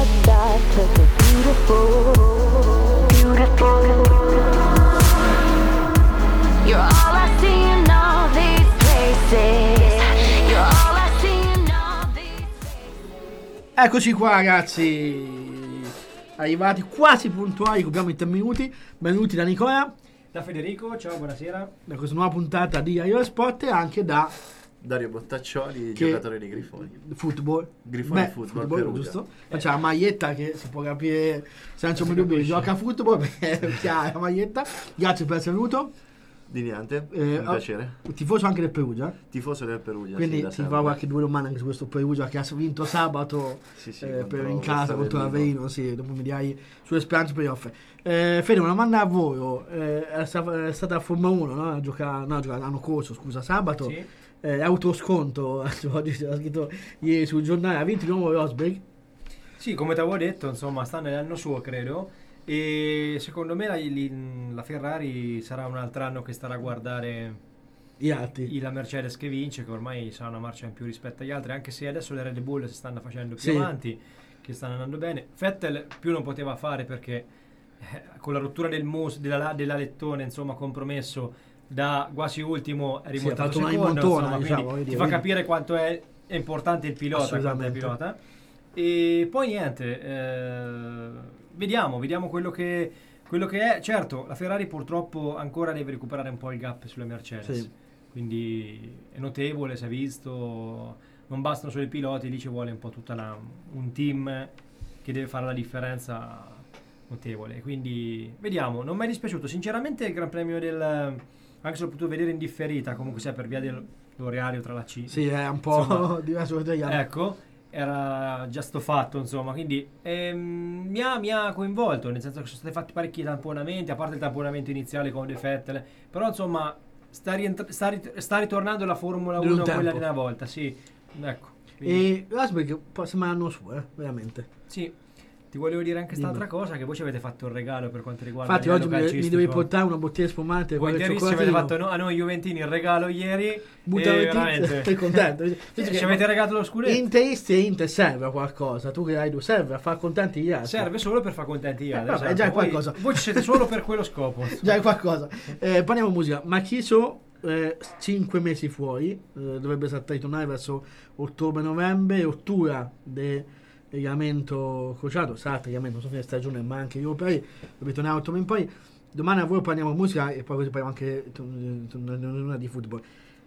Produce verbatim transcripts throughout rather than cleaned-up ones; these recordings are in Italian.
paradise, 'cause we're beautiful, beautiful. You're all I see in all these places. You're all I see in all these places. Eccoci qua ragazzi, arrivati quasi puntuali, copriamo in tre minuti. Benvenuti da Nicola, da Federico, ciao, buonasera. Da questa nuova puntata di Ario Sport e anche da Dario Bottaccioli, che... giocatore di Grifoni. Football. Grifoni Beh, football, football giusto? Eh. C'è la maglietta che si può capire senza un dubbio che gioca a football perché chi ha la maglietta. Grazie per essere venuto. Di niente, eh, un piacere. Tifoso anche del Perugia. Tifoso del Perugia. Quindi sì, ti fa qualche due domande anche su questo Perugia che ha vinto sabato sì, sì, eh, per in casa contro l'Averino. Sì, dopo mi dirai sulle speranze playoff. Eh, Fede, una domanda a voi. Eh, è, stata, è stata la Formula uno, no? A giocare, no, a giocare l'anno corso, scusa, sabato. Sì. Eh, autosconto, oggi c'era scritto ieri sul giornale, ha vinto di nuovo Rosberg. Sì, come ti avevo detto, insomma, sta nell'anno suo, credo. E secondo me la, la Ferrari sarà un altro anno che starà a guardare gli altri, la Mercedes che vince, che ormai sarà una marcia in più rispetto agli altri, anche se adesso le Red Bull si stanno facendo più sì. avanti, che stanno andando bene. Vettel più non poteva fare perché eh, con la rottura del mus, della, dell'alettone, insomma, compromesso da quasi ultimo è rimontato sì, secondo, montona, insomma, diciamo, quindi vedi, ti fa vedi. capire quanto è, è importante il pilota, quanto è il pilota. E poi niente, eh, vediamo, vediamo quello che, quello che è. Certo, la Ferrari purtroppo ancora deve recuperare un po' il gap sulle Mercedes, sì. Quindi è notevole, si è visto, non bastano solo i piloti, lì ci vuole un po' tutta la, un team che deve fare la differenza notevole, quindi vediamo. Non mi è dispiaciuto sinceramente il Gran Premio del, anche se l'ho potuto vedere in differita, comunque sia per via dell'orario tra la C, sì, è un po' insomma, diverso dagli altri. Ecco, era già sto fatto, insomma, quindi ehm, mi, ha, mi ha coinvolto, nel senso che sono stati fatti parecchi tamponamenti, a parte il tamponamento iniziale con De Vettel, però insomma sta, rientra- sta, rit- sta ritornando la Formula uno quella di una volta, sì, ecco. Quindi. E Rosberg sembra l'anno suo, eh, veramente. Sì. Ti volevo dire anche quest'altra cosa, che voi ci avete fatto un regalo per quanto riguarda infatti il oggi regalo mi, mi devi portare una bottiglia spumante. Volentierissimo, avete fatto no, a noi Juventini il regalo ieri. Butta e veramente sei contento. Ci avete regalato lo scudetto. Interisti e Inter serve a qualcosa. Tu che hai due serve a far contenti gli altri. Serve solo per far contenti gli altri. Eh, vabbè, esatto. Già è qualcosa. Voi, voi ci siete solo per quello scopo. Già è qualcosa. Eh, parliamo musica. Marchisio eh, cinque mesi fuori, eh, dovrebbe ritornare verso ottobre-novembre, ottura de legamento crociato, sarà legamento, non so fine stagione, ma anche io per dove tornare a ottobre in poi. Domani a voi parliamo musica e poi così parliamo anche una di football.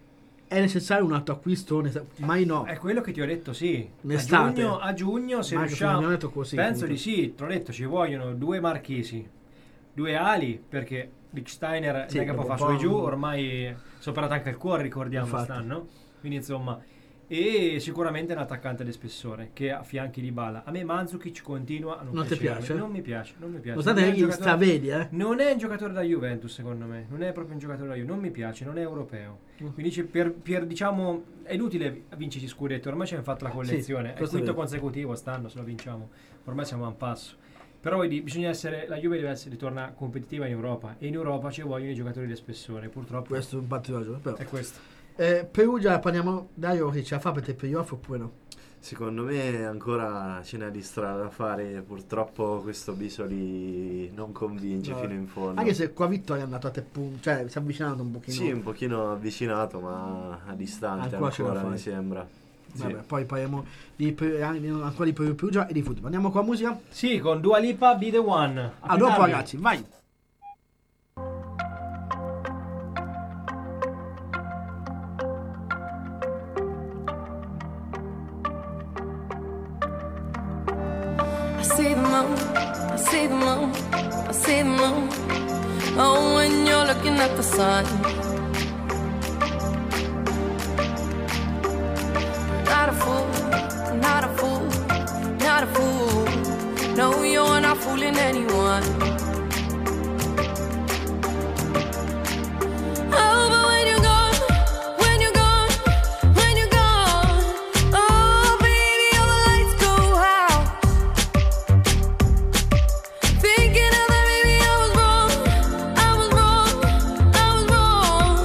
È necessario un altro acquisto? Mai no. È quello che ti ho detto, sì. A giugno, a giugno se Marco, riusciamo, detto così, penso appunto. Di sì, te l'ho detto, ci vogliono due marchesi, due ali, perché Rick Steiner sì, non è che può fare su e giù, ormai si è operato anche il cuore, ricordiamo, infatti. quest'anno, quindi insomma. E sicuramente un attaccante di spessore che a fianchi di Bala. A me Mandzukic continua a non, non ti piace? Non mi piace, non mi piace. Non, non, è un stravedi, eh? non è un giocatore da Juventus, secondo me. Non è proprio un giocatore da Juventus. Non mi piace, non è europeo. Mm. Quindi per, per diciamo è inutile vincere scudetto. Ormai ci abbiamo fatto la collezione. Sì, è il quinto consecutivo stanno, se lo vinciamo. Ormai siamo a un passo. Però vedi, bisogna essere, la Juve deve essere ritorna competitiva in Europa. E in Europa ci vogliono i giocatori di spessore. Purtroppo questo è un patrimonio, però. È questo. Eh, Perugia, parliamo Dario, che ce la fa per te playoff oppure no? Secondo me ancora ce n'è di strada da fare, purtroppo questo Bisoli non convince no. fino in fondo. Anche se qua Vittoria è andato a te punti, cioè si è avvicinato un pochino. Sì, un pochino avvicinato, ma a distante ancora, ancora mi sembra. Vabbè, sì. Poi parliamo di, ancora di Perugia e di football. Andiamo con la musica? Sì, con Dua Lipa, Be The One. A dopo ragazzi, vai! I see the moon, I see the moon, I see the moon. Oh, when you're looking at the sun. Not a fool, not a fool, not a fool. No, you're not fooling anyone. Oh, but when you're gone, when you're gone, when you're gone, oh, baby, all the lights go out. Thinking of that, baby, I was wrong, I was wrong, I was wrong.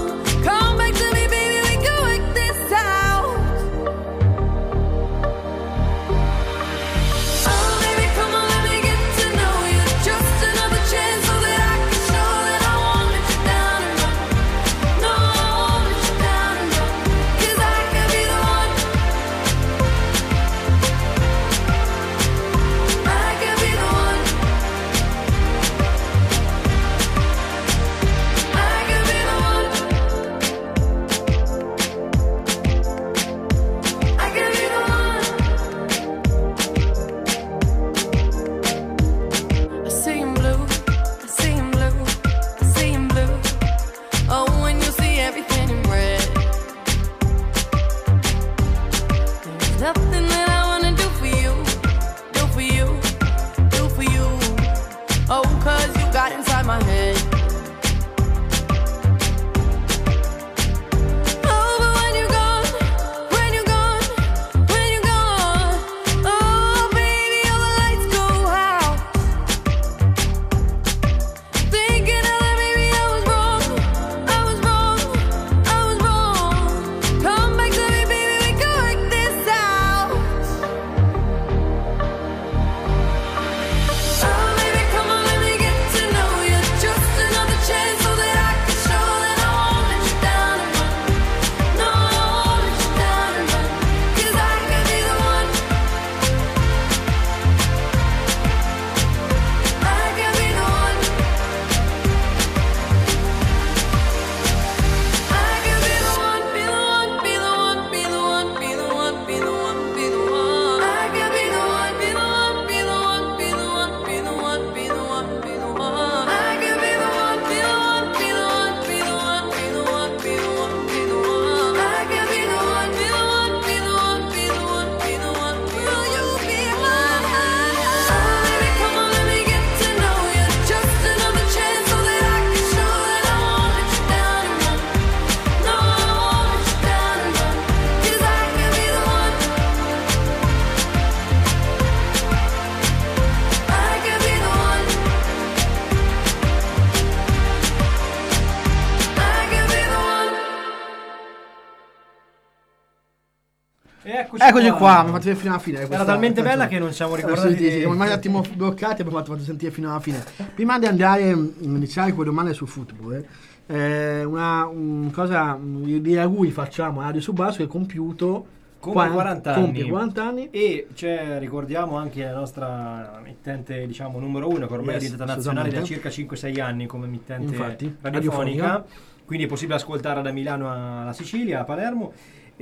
Eccoci, Eccoci qua, qua. mi fate vedere fino alla fine. Era talmente bella che non siamo ricordati Sì, sì, di- siamo un attimo bloccati e abbiamo fatto, fatto sentire fino alla fine. Prima di andare a iniziare con le domande sul football, eh, una un cosa mm, di auguri facciamo a Radio Subasso che è compiuto Compie qua- quaranta anni. compie quaranta anni. E cioè, ricordiamo anche la nostra emittente, diciamo, numero uno, che ormai Yes, è diventata nazionale da assolutamente. circa cinque sei anni come emittente Infatti, radiofonica. radiofonica. Quindi è possibile ascoltarla da Milano alla Sicilia, a Palermo.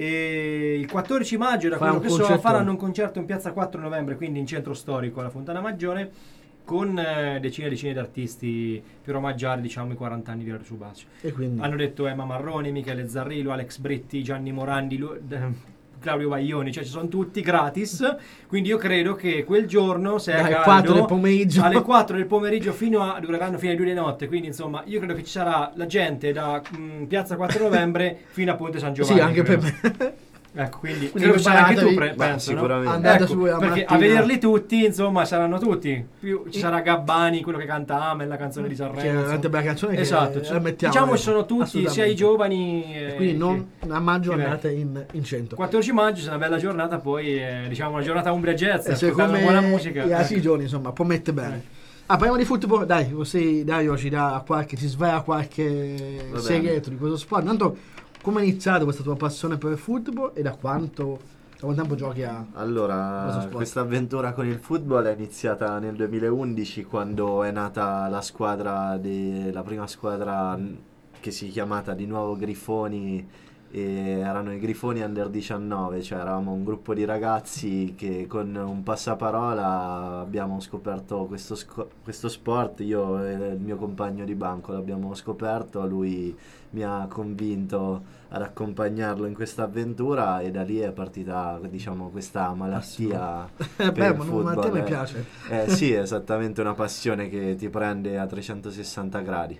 E il quattordici maggio, da Farà quello un che so, concertone. faranno un concerto in piazza quattro novembre, quindi in centro storico alla Fontana Maggiore, con eh, decine e decine di artisti per omaggiare, diciamo, i quaranta anni di Radio Subasso. E quindi Hanno detto Emma Marroni, Michele Zarrillo, Alex Britti, Gianni Morandi, Lu- d- Claudio Baglioni, cioè ci sono tutti gratis, quindi io credo che quel giorno, se è Dalle caldo, quattro del pomeriggio. alle quattro del pomeriggio fino a, dureranno fino alle due di notte, quindi insomma io credo che ci sarà la gente da mh, piazza quattro novembre fino a Ponte San Giovanni. sì, anche per credo. me. Ecco, quindi, Quindi credo che sarai anche tu, preparatevi. pre- Ma penso, no? sicuramente. Andate Ecco, su la perché a mattina. vederli tutti, insomma, saranno tutti. Più, ci sarà Gabbani, quello che canta Amel, la canzone di Sanremo. Che è una insomma. bella canzone che Esatto, la cioè, mettiamo diciamo che adesso. sono tutti, sia Assolutamente. i giovani. eh, Quindi non che- a maggio che andate in, in centro. quattordici maggio, se è una bella giornata, poi eh, diciamo una giornata Umbria Jazz, Eh, ascoltare secondo una buona me musica. gli altri eh. giorni, insomma, può mettere bene. Ah, parliamo di football, dai, così Dario ci dà qualche, ci svela qualche Va bene. segreto di questo sport. Intanto, come è iniziata questa tua passione per il football e da quanto, da quanto tempo giochi a... Questo Allora, sport. questa avventura con il football è iniziata nel duemilaundici, quando è nata la squadra, de- la prima squadra n- che si è chiamata di nuovo Grifoni, e erano i Grifoni Under diciannove, cioè eravamo un gruppo di ragazzi che con un passaparola abbiamo scoperto questo, sco- questo sport. Io e il mio compagno di banco l'abbiamo scoperto, lui mi ha convinto ad accompagnarlo in questa avventura e da lì è partita, diciamo, questa malattia Eh, per beh, il ma, ma a football, te mi eh. piace. Eh, sì, è esattamente una passione che ti prende a trecentosessanta gradi.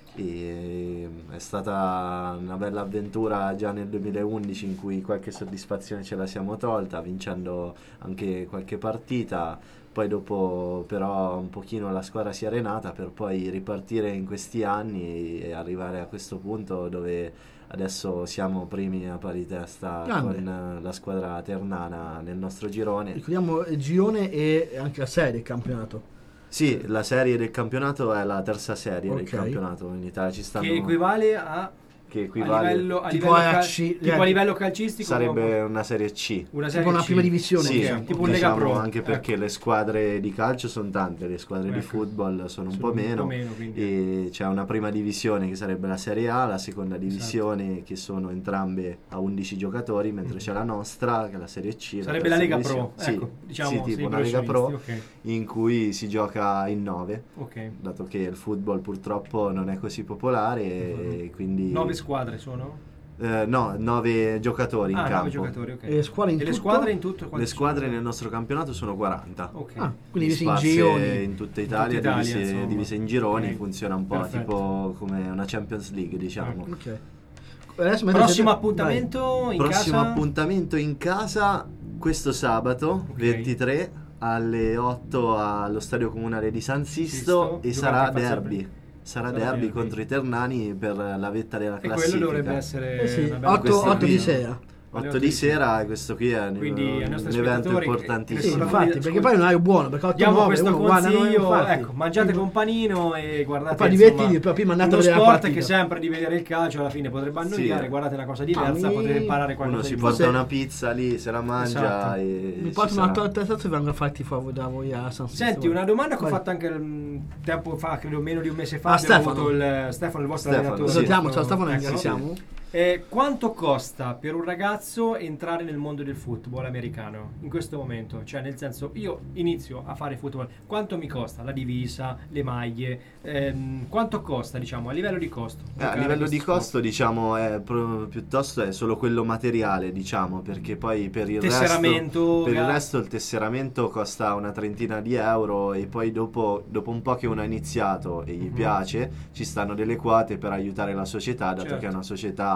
E è stata una bella avventura già nel duemilaundici, in cui qualche soddisfazione ce la siamo tolta, vincendo anche qualche partita. Poi dopo però un pochino la squadra si è arenata, per poi ripartire in questi anni e arrivare a questo punto dove adesso siamo primi a pari testa Grande. con eh, la squadra ternana nel nostro girone. Ricordiamo il girone e anche la serie del campionato. Sì, la serie del campionato è la terza serie del Ok. campionato in Italia, ci stanno Che equivale a, che a equivale livello, a tipo livello, a cal- C- tipo a livello calcistico. sarebbe una serie C. una Tipo serie una C. prima divisione. Sì, diciamo. tipo un Lega diciamo, Pro. anche perché Ecco. le squadre di calcio sono tante, le squadre di Ecco. football sono un Sono po' meno, quindi. e c'è una prima divisione che sarebbe la Serie A, la seconda divisione che sono entrambe a undici giocatori, mentre c'è la nostra che è la Serie C. Sarebbe la terza Lega Pro, divisione. Sì, ecco, diciamo, sì, sì, tipo una Lega Pro professionisti, in cui si gioca in nove, ok, ok. dato che il football purtroppo non è così popolare e quindi Nove squadre sono? eh, no, nove giocatori in Ah, nove campo. giocatori, ok. E le squadre in E le tutto? squadre in tutto? Le quante squadre sono? nel nostro campionato sono quaranta. Ok. Ah, quindi divisi in Sparse gironi. in tutta Italia, Italia, divise, insomma. divise in gironi, Ok. funziona un po' Perfetto. tipo come una Champions League, diciamo. Ecco. Ok. Adesso mentre Prossimo siete- appuntamento in Prossimo casa? appuntamento in casa questo sabato Ok. ventitré alle otto allo Stadio Comunale di San Sisto, Sisto, e giocate sarà in faccia derby. pre- Sarà Sarà derby derby. contro i Ternani per la vetta della E classifica. quello dovrebbe essere Eh sì, una bella otto Questo di qui- sera. otto di sera, e questo qui è un, Quindi ai un nostri evento spettatori che- Sì, importantissimo. Scusa, infatti, scusa. perché poi non è buono, perché otto Diamo nove questo uno guarda noi, consiglio, infatti. ecco, mangiate con panino e guardate, E poi insomma, divertitevi, poi prima andate a uno vedere la sport partita. che sempre di vedere il calcio alla fine potrebbe annoiare, Sì. guardate una cosa diversa, mi- potete imparare qualcosa Uno si di porta Forse- una pizza lì, se la mangia Esatto. e Mi ci porto una sarà. torta e salsa e vengo a farti fuori da voi a San Sisto. Senti, una domanda che ho Vai. fatto anche mm, tempo fa, credo meno di un mese fa, Ah, abbiamo Stefano. avuto il Stefano, il vostro Stefano, allenatore. sì. Salutiamo, ciao Stefano, Ecco. ringraziamo. Eh, quanto costa per un ragazzo entrare nel mondo del football americano in questo momento? Cioè, nel senso, io inizio a fare football, quanto mi costa la divisa, le maglie? Ehm, quanto costa, diciamo, a livello di costo? Eh, a giocare livello questo di sport? costo, diciamo, è pro- piuttosto è solo quello materiale, diciamo, perché poi per il resto Tesseramento, per il ga- resto il tesseramento costa una trentina di euro, e poi dopo, dopo un po' che uno ha iniziato e gli Mhm. piace, ci stanno delle quote per aiutare la società, dato Certo. che è una società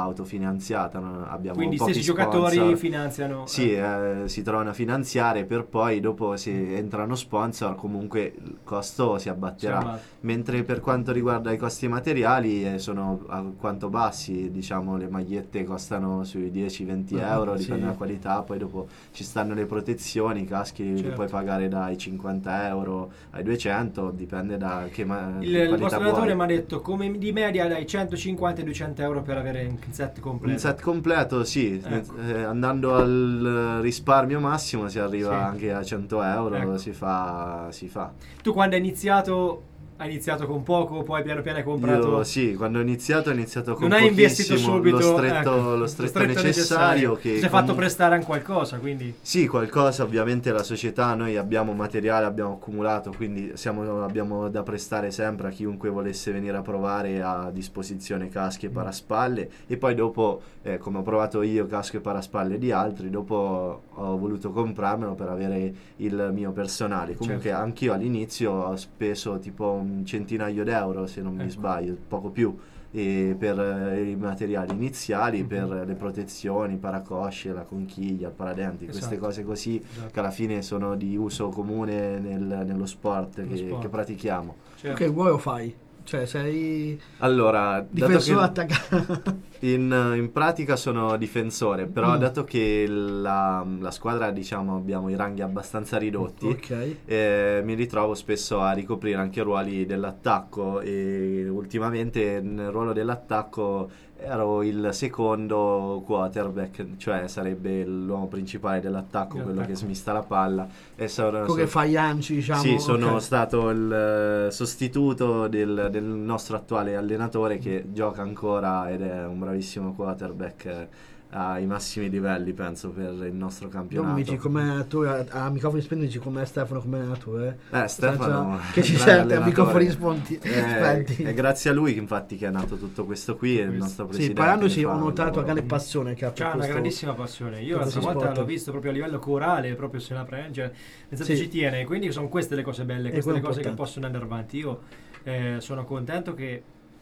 autofinanziata, no? Abbiamo Quindi pochi stessi giocatori sponsor. finanziano. Sì, eh. eh, si trovano a finanziare, per poi dopo se entrano sponsor comunque il costo si abbatterà. Si abbatte. Mentre per quanto riguarda i costi materiali eh, sono alquanto bassi, diciamo le magliette costano sui dieci venti Ah, euro, sì. dipende dalla qualità, poi dopo ci stanno le protezioni, i caschi li Certo. puoi pagare dai cinquanta euro ai duecento, dipende da che, ma- Il, che il qualità vostro allenatore vuoi. mi ha detto come di media dai centocinquanta ai duecento euro per avere un set completo. Un set completo, sì, Ecco. eh, andando al risparmio massimo si arriva Sì. anche a cento euro, Ecco. si fa, si fa. Tu quando hai iniziato, hai iniziato con poco, poi piano piano hai comprato. Io sì, quando ho iniziato ho iniziato con Non hai investito pochissimo, subito lo stretto, ecco, lo stretto necessario, che ti sei fatto prestare anche qualcosa, quindi sì, qualcosa, ovviamente la società, noi abbiamo materiale, abbiamo accumulato, quindi siamo, abbiamo da prestare sempre a chiunque volesse venire a provare, a disposizione caschi e paraspalle, e poi dopo, eh, come ho provato io casco e paraspalle di altri, dopo ho voluto comprarmelo per avere il mio personale. Comunque Certo. anch'io all'inizio ho speso tipo un centinaio d'euro, se non mi Ecco. sbaglio, poco più, e per eh, i materiali iniziali, Mhm. per le protezioni, paracosce, la conchiglia, il paradenti, queste Esatto. cose così Esatto. che alla fine sono di uso comune nel- nello sport, Nello che, sport. che pratichiamo. certo. Che vuoi lo fai? Cioè, sei Allora, dato difensore che attaccato. in, in pratica sono difensore, però Mm. dato che la, la squadra, diciamo, abbiamo i ranghi abbastanza ridotti, Ok. eh, mi ritrovo spesso a ricoprire anche ruoli dell'attacco, e ultimamente nel ruolo dell'attacco ero il secondo quarterback, cioè sarebbe l'uomo principale dell'attacco, quello che Dell'attacco. smista la palla, e sono, Quello che so- fa Ianci, diciamo. sì, sono ok. stato il eh, sostituto del, del nostro attuale allenatore, che gioca ancora ed è un bravissimo quarterback eh, ai massimi livelli, penso, per il nostro Non campionato. mi dici come allenatore, a, a microfoni spenti dici come Stefano come allenatore. Eh, Stefano, Senza- che ci grande sente a allenatore. microfoni sponti- Eh, spenti. È grazie a lui, infatti, che è nato tutto questo qui, e il nostro Sì, presidente. parlandoci che fa ho un notato la lavoro- grande passione che ha per C'ha una questo- grandissima passione. Io per l'altra questo volta sport. l'ho visto proprio a livello corale, proprio se la prende, cioè, nel senso Sì. ci tiene, quindi sono queste le cose belle, E queste quello le cose che importante. possono andare avanti. Io eh, sono contento che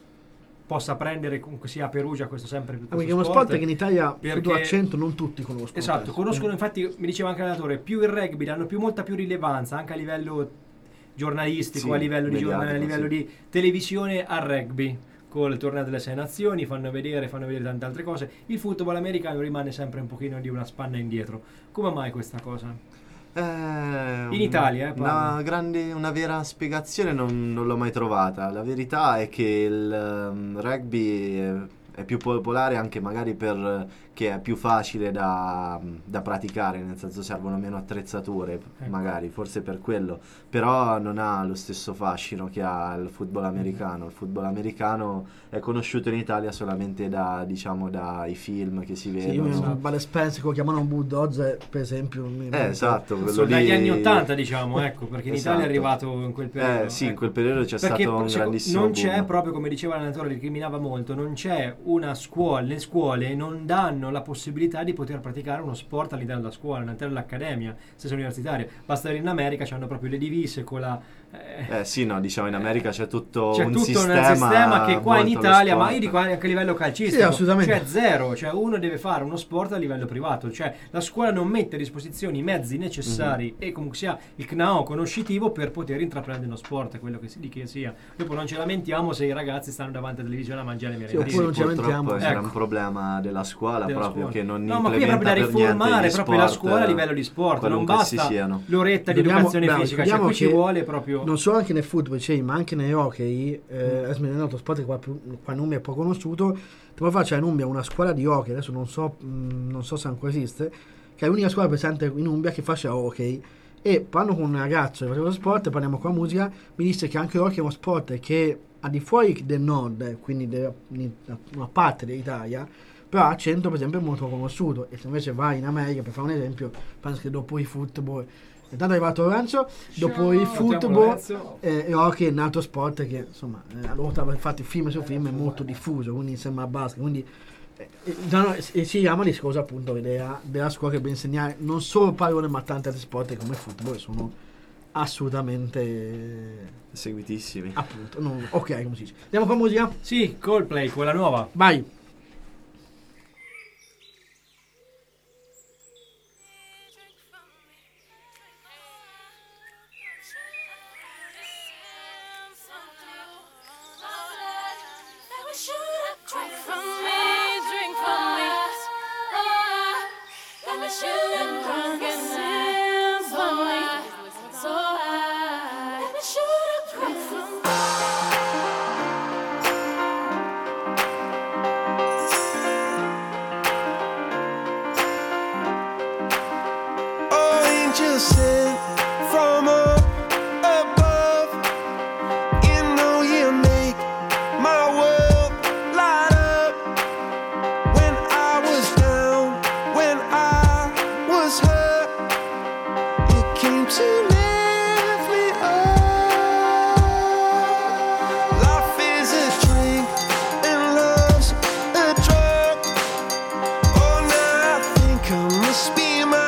possa prendere comunque sia a Perugia questo sempre più Ah, perché è uno sport che in Italia, perché- tu accento, non tutti conoscono. Esatto, penso. conoscono, infatti mi diceva anche l'allenatore, più il rugby danno più, molta più rilevanza anche a livello giornalistico, Sì, a livello di giornale, a mediatico, livello sì. di televisione al rugby. Con il torneo delle sei nazioni fanno vedere, fanno vedere tante altre cose. Il football americano rimane sempre un pochino di una spanna indietro. Come mai questa cosa? Eh, In Italia, eh, parlo. una grande, una vera spiegazione non, non l'ho mai trovata. La verità è che il um, rugby è, è più popolare anche magari per che è più facile da, da praticare, nel senso servono meno attrezzature, Ecco. magari, forse per quello, però non ha lo stesso fascino che ha il football americano. Il football americano è conosciuto in Italia solamente da, diciamo, dai film che si Sì, io vedono. mi Bud Spencer, quello chiamano Bulldogs, per esempio. mi- Eh, esatto, quello Sono dagli lì- anni ottanta, diciamo, ecco, perché in Esatto. Italia è arrivato in quel periodo. Eh sì, in ecco. quel periodo c'è Perché stato un seco- grandissimo non c'è, boom. proprio come diceva l'allenatore, ricriminava molto, non c'è una scuola, le scuole non danno la possibilità di poter praticare uno sport all'interno della scuola, all'interno dell'accademia, stessa universitaria. Basta vedere in America, c'hanno proprio le divise con la... eh, Eh sì, no, diciamo in America c'è tutto c'è un tutto sistema, un sistema che qua in volto allo Italia, ma sport. io dico anche a livello calcistico, Sì, assolutamente. cioè zero, cioè uno deve fare uno sport a livello privato, cioè la scuola non mette a disposizione i mezzi necessari e comunque sia il know-how conoscitivo per poter intraprendere uno sport, quello che si, di che sia. Dopo non ci lamentiamo se i ragazzi stanno davanti alla televisione a mangiare le Sì, merendine. oppure non ci Purtroppo lamentiamo. era Ecco. un problema della scuola, Della proprio scuola. che non No, ma qui è proprio da implementa per niente riformare gli proprio la sport, scuola a livello di sport, non qualunque basta essi siano. l'oretta di Dobbiamo- educazione bravo, fisica, cioè ricordiamo qui ci che vuole proprio... Non solo anche nel football, cioè, ma anche nei hockey, eh, adesso mi è un altro sport che qua, più- qua in Umbria è poco conosciuto. Tempo fa c'è in Umbria una scuola di hockey, adesso non so, mh, non so se ancora esiste, che è l'unica scuola presente in Umbria che faccia hockey. E parlando con un ragazzo che faceva lo sport, parliamo con la musica, mi disse che anche l'hockey è uno sport che al di fuori del nord, eh, quindi de- in una parte dell'Italia, però a cento per esempio è molto conosciuto. E se invece vai in America, per fare un esempio, penso che dopo il football, intanto è arrivato Lorenzo, dopo il football Lorenzo. eh, e hockey è un altro sport che insomma eh, allora infatti film su film è molto diffuso, quindi sembra basket, quindi eh, eh, no, e si chiama discorso appunto della, della scuola che deve insegnare non solo pallone ma tanti altri sport come il football che sono assolutamente eh, Seguitissimi. appunto non, ok, come si dice. Andiamo con musica? Sì, Coldplay, quella nuova. Vai. should've cried the symphony. So high. Maybe I should've cried from angels sent from up above. You know you make my world light up. When I was down, when I was hurt, you came to lift me up. Life is a drink and love's a drug. Oh, now I think I must be my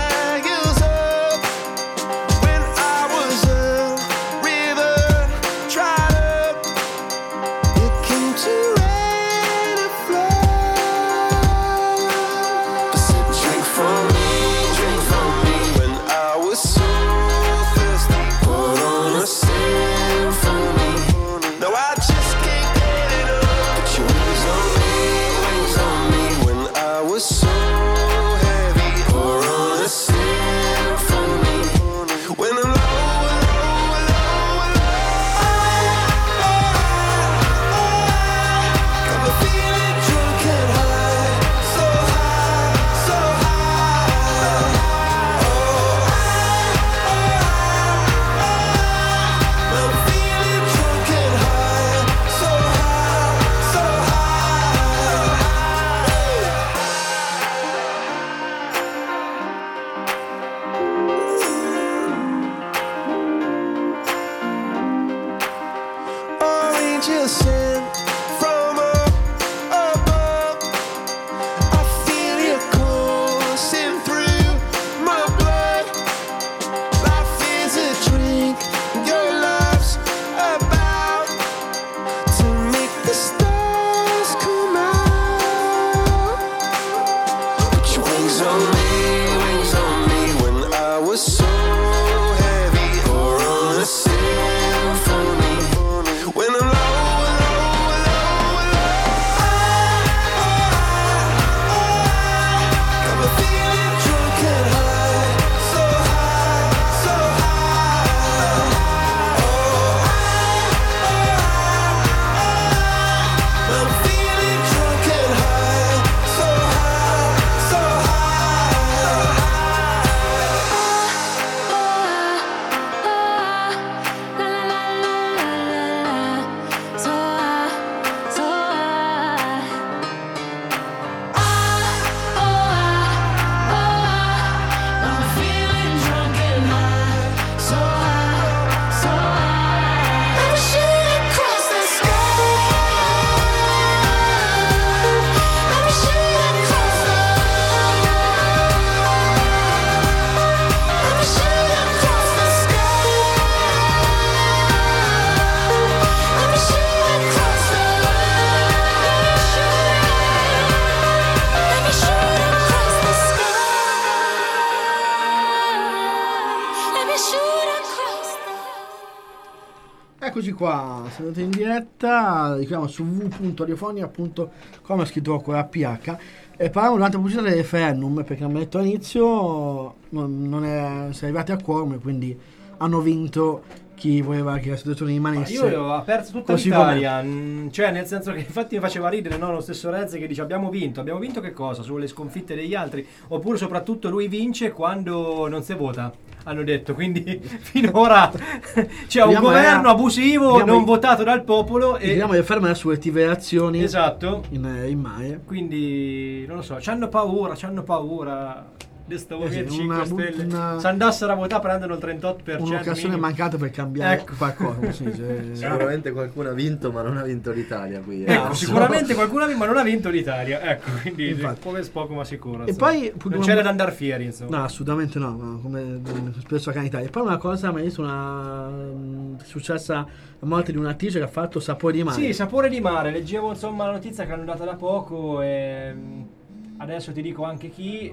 Eccoci qua, siete in diretta, richiamo su w w w punto radiofonia punto com, scritto con la P H, e parliamo durante la pubblicità del referendum, perché come detto all'inizio non, non è, si è arrivati a quorum, quindi hanno vinto chi voleva che la situazione rimanesse. Ma io ho aperto tutta così l'Italia, mh, cioè nel senso che infatti mi faceva ridere, no? Lo stesso Rezzi che dice abbiamo vinto, abbiamo vinto che cosa? Sulle sconfitte degli altri, oppure soprattutto lui vince quando non si vota, hanno detto, quindi finora c'è un governo era, abusivo, non i, votato dal popolo e vediamo di fermare sulle attive reazioni. Esatto. In, in mare. Quindi non lo so, c'hanno paura, c'hanno paura. Stavo eh sì, cinque Stelle. Una... se andassero a votare prendono il trentotto per cento. Un'occasione mancata per cambiare ecco. qualcosa. Sì, cioè... Sicuramente qualcuno ha vinto, ma non ha vinto l'Italia qui. Eh. Ecco, sicuramente qualcuno ha vinto, ma non ha vinto l'Italia. Ecco, quindi come poco ma sicuro. E poi non c'è da andare fieri, insomma. No, assolutamente no, no come spesso accade in Italia. E poi una cosa, mi è una mh, successa la morte di un'attrice che ha fatto Sapore di mare. Sì, Sapore di mare. Leggevo insomma la notizia che hanno dato da poco e adesso ti dico anche chi.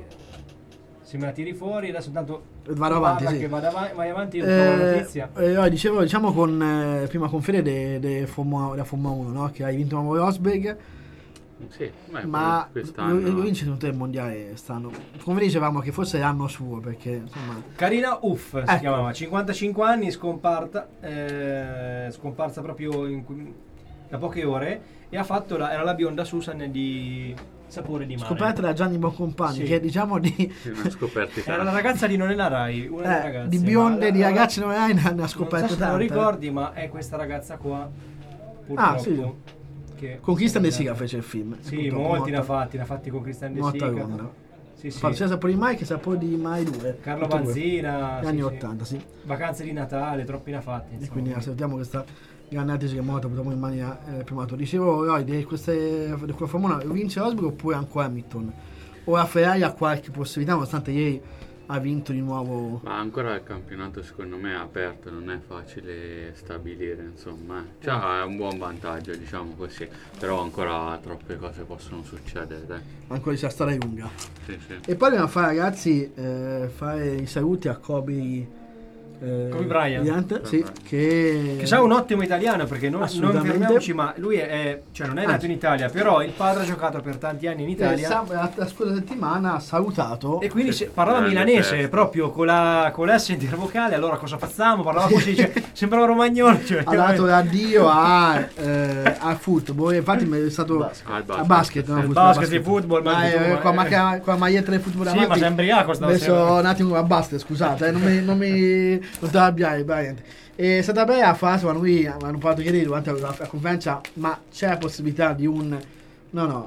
Se me la tiri fuori, adesso intanto vado avanti, sì. Che vado avanti, vai avanti, io trovo la notizia. Eh, dicevo, diciamo con eh, prima con Fede de, de Formula, della Formula uno, no? Che hai vinto Mauro Rosberg, Sì, beh, ma quest'anno vince tutto il mondiale stanno. Come dicevamo che forse è l'anno suo, perché insomma Karina Uff si Ecco. chiamava, cinquantacinque anni, scomparsa, eh, scomparsa proprio in, da poche ore, e ha fatto la, era la bionda Susan di Sapore di Mare. scoperta da Gianni Boncompagni, Sì. che diciamo di sì, ne ho scoperti Era la tanti. ragazza di Non è la Rai, una delle eh, ragazze, di bionde, ma di la- ragazzi non hai, ne ha non scoperto so se te lo tante. ricordi, ma è questa ragazza qua, purtroppo. Ah, sì. Che Con Christian De sì, Sica fece il film. Sì, Purtroppo molti ne ha morta- fatti, ne ha fatti con Christian De morta Sica. Ronda. Sì, sì. Fatto sia Sapore di Mai che Sapore di Mai due. Carlo Tutte e due. Banzina, Negli sì, anni sì. ottanta, sì. Vacanze di Natale, troppi ne ha fatti. E insomma. quindi salutiamo questa grande artista che è morta purtroppo in maniera eh, prematura. Dicevo, Roy, di queste di quella Formula uno, vince Rosberg oppure ancora Hamilton? O la Ferrari ha qualche possibilità, nonostante ieri ha vinto di nuovo. Ma ancora il campionato secondo me è aperto, non è facile stabilire, insomma. eh. Cioè è un buon vantaggio, diciamo così. Però ancora troppe cose possono succedere, dai. Ancora la storia è lunga. Sì, sì. E poi dobbiamo fare, ragazzi, eh, fare i saluti a Kobe. Eh, Kobe Bryant. sì, che, Che sa un ottimo italiano, perché non, non Assolutamente. fermiamoci, ma lui è, cioè non è nato Ah, in Italia, però il padre ha giocato per tanti anni in eh, Italia. sa- la, la scorsa settimana ha salutato. E quindi Sì, se- parlava grande milanese festa. proprio con la con l'S intervocale, allora cosa facciamo? Parlava così, cioè, sembrava romagnolo. Cioè, Ha dato l'addio a, eh, al football. Infatti mi è stato Basket. Ah, il a basket. basket, no, Il football, basket, il football, ma Ma, anche tu, eh, ma- con, la eh. macchina- con la maglietta del football Sì, davanti. ma sei embriaco Ho stasera. messo un attimo a basket, scusate, eh, non mi non mi non te arrabbiare, Bryant. E è stata bella la frase quando lui hanno parlato ieri durante la, la conferenza, ma c'è la possibilità di un no no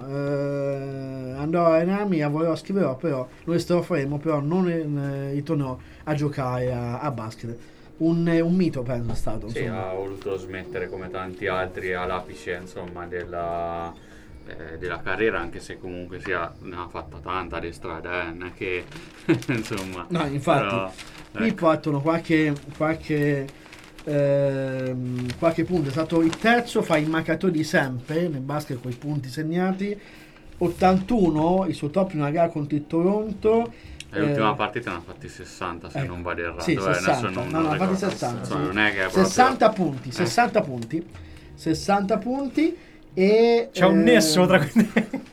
eh, andrò a allenarmi, lavorerò, scriverò, però noi sto faremo, però non eh, ritornerò a giocare a, a basket. Un, un mito penso è stato, Sì, insomma. ha voluto smettere come tanti altri all'apice, insomma, della, eh, della carriera, anche se comunque sia, ne ha fatta tanta di strada, eh, non è che insomma. No, infatti, però, qui ecco. partono qualche qualche ehm, qualche punto. È stato il terzo fra i marcatori di sempre nel basket con i punti segnati. ottantuno, il suo top in una gara contro il Toronto. E l'ultima eh, partita ne ha fatti sessanta, se ecco, non vado errato. sì, eh, adesso sessanta, non, no, non no, ha fatti ricordo. sessanta, Insomma, sì. non è che è proprio... sessanta punti, Eh. sessanta punti, sessanta punti e C'è un eh, nesso tra questi.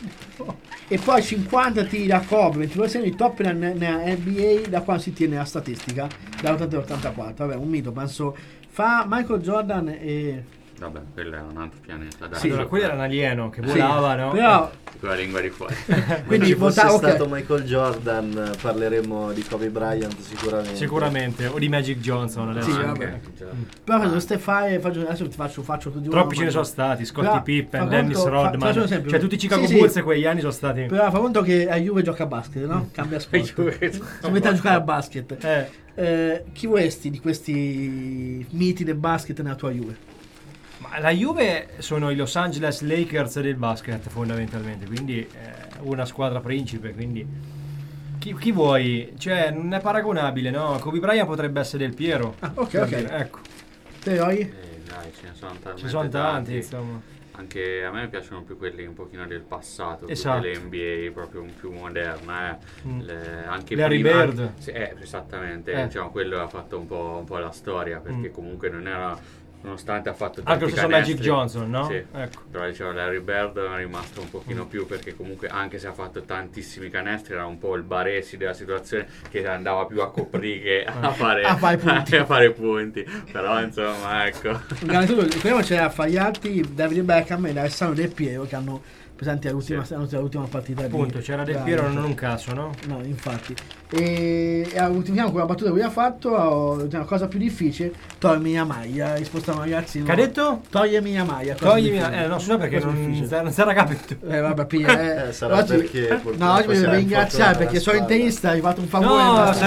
e poi cinquanta tiri da cover, ventidue segni, il top nella, nella N B A da quando si tiene la statistica, dall'ottanta all'ottantaquattro. Vabbè, un mito, penso fa Michael Jordan e Vabbè, quello è un altro pianeta. Dai, Sì, Allora, Sì, quello era un alieno che volava, no? però con la lingua di fuori. quindi Se fosse vota- ok. stato Michael Jordan parleremo di Kobe Bryant sicuramente. Sicuramente, o di Magic Johnson adesso. Sì, Anche, vabbè. già. però faccio queste fare faccio, adesso ti faccio faccio tutti Troppi ce ne sono stati, Scottie Però, Pippen, fa Dennis conto- fa- faccio un Rodman, esempio. cioè tutti i Chicago Sì, Bulls sì. quegli anni sono stati. però fa conto che a Juve gioca a basket, no? Cambia sport Juve si mette a giocare a basket. Eh, Eh, chi vorresti di questi miti del basket nella tua Juve? ma la Juve sono i Los Angeles Lakers del basket fondamentalmente, quindi eh, una squadra principe, quindi chi, chi vuoi? Cioè non è paragonabile, no? Kobe Bryant potrebbe essere Del Piero. Ah, ok, Per ok. dire, ecco, Te Roy? Eh, dai, ce ne sono talmente ci sono tanti, insomma. Anche a me piacciono più quelli un pochino del passato, Esatto. più delle N B A proprio più moderna, eh. Mm. Le- anche Larry prima, Bird. sì, eh, esattamente, Eh. diciamo, quello ha fatto un po', un po' la storia, perché Mm. comunque non era, nonostante ha fatto tanti Anche lo stesso canestri, Magic Johnson, no? sì, Ecco. però diciamo Larry Bird è rimasto un Mm. pochino più, perché comunque anche se ha fatto tantissimi canestri era un po' il Baresi della situazione, che andava più a coprire che a fare, A fare punti. a fare punti. Però insomma, ecco. Innanzitutto, prima c'era Fagliatti, Davide Beckham ed Alessandro Del Piero che hanno presenti all'ultima, Sì. all'ultima partita di- Appunto, c'era Del dai, Piero, non un caso, no? No, infatti. E, e ultimiamo con la battuta che lui ha fatto. oh, una cosa più difficile: togliermi la maglia. Risposta ragazzi. Che ha detto? Togliermi la maglia. cosa Toglimi, difficile. eh no, scusa perché Cosa non, difficile. non si era capito. Eh, vabbè, pia, eh. Eh, sarà Oggi- perché purtroppo no, oggi mi si devo è ringraziare infortunato perché alla sono spalla. interista. Hai fatto un favore. No, ma-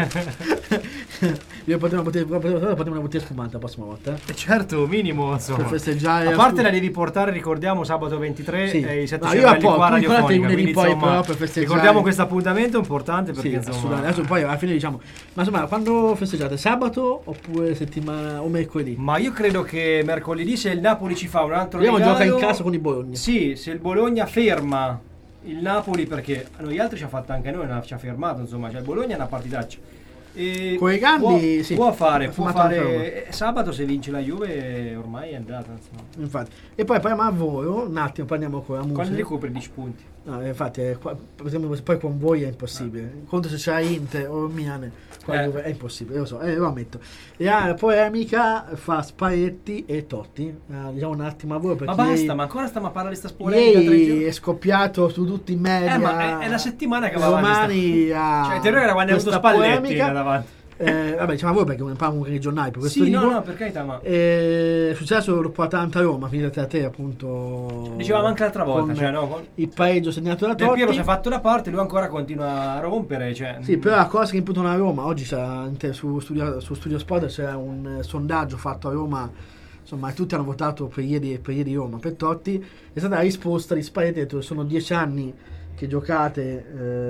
sempre- Io potevo poter potevo una bottiglia spumante la prossima volta. Eh? certo, minimo, insomma. Per festeggiare. A parte la devi portare, ricordiamo, sabato ventitré Sì. e i sette No, io cervelli appoggio, qua tu guardate radiofonica, lunedì quindi poi insomma, però per festeggiare. ricordiamo questo appuntamento importante perché Sì, insomma assolutamente. Adesso poi alla fine diciamo. Ma insomma, quando festeggiate? Sabato oppure settimana o mercoledì? ma io credo che mercoledì, se il Napoli ci fa un altro Vediamo regalo, gioca in casa con i Bologna. sì, se il Bologna ferma il Napoli, perché a noi altri ci ha fatto anche noi, ci ha fermato, insomma, cioè il Bologna è una partitaccia. E Con i cambi, può, sì. può fare, Ha può firmato anche fare eh, sabato se vince la Juve ormai è andata. Insomma. Infatti. E poi parliamo a volo, un attimo, parliamo con la musica. Quando recuperi dieci punti? No, infatti, è qua- per esempio, poi con voi è impossibile. Conto se c'è Inter o Milan, qua Eh. Juve è impossibile, lo so, eh, lo ammetto. E la polemica fra Spalletti e Totti. Eh, diciamo un attimo a voi perché Ma basta, ieri, ma ancora stiamo a parlare di sta polemica tre ieri giorni? è scoppiato su tutti i media. Eh, ma è, è una settimana che va avanti. Domani sta- Cioè, il terrore era quando è avuto questa Spalletti polemica. là davanti. Eh, vabbè, diciamo a voi perché non parliamo con i giornali, per questo Sì, dico. no, no, per carità, ma Eh, è successo dopo Atalanta-Roma, finita tre a tre appunto. dicevamo anche l'altra volta, con cioè, no, con- il pareggio segnato da Del Totti. Piero si è fatto da parte, lui ancora continua a rompere, cioè, Sì, però la cosa che imputano a Roma, oggi c'era in te- su Studio, su Studio Sport c'era un eh, sondaggio fatto a Roma, insomma tutti hanno votato per ieri, per ieri Roma, per Totti, è stata la risposta di Spalletti, ha detto, sono dieci anni che giocate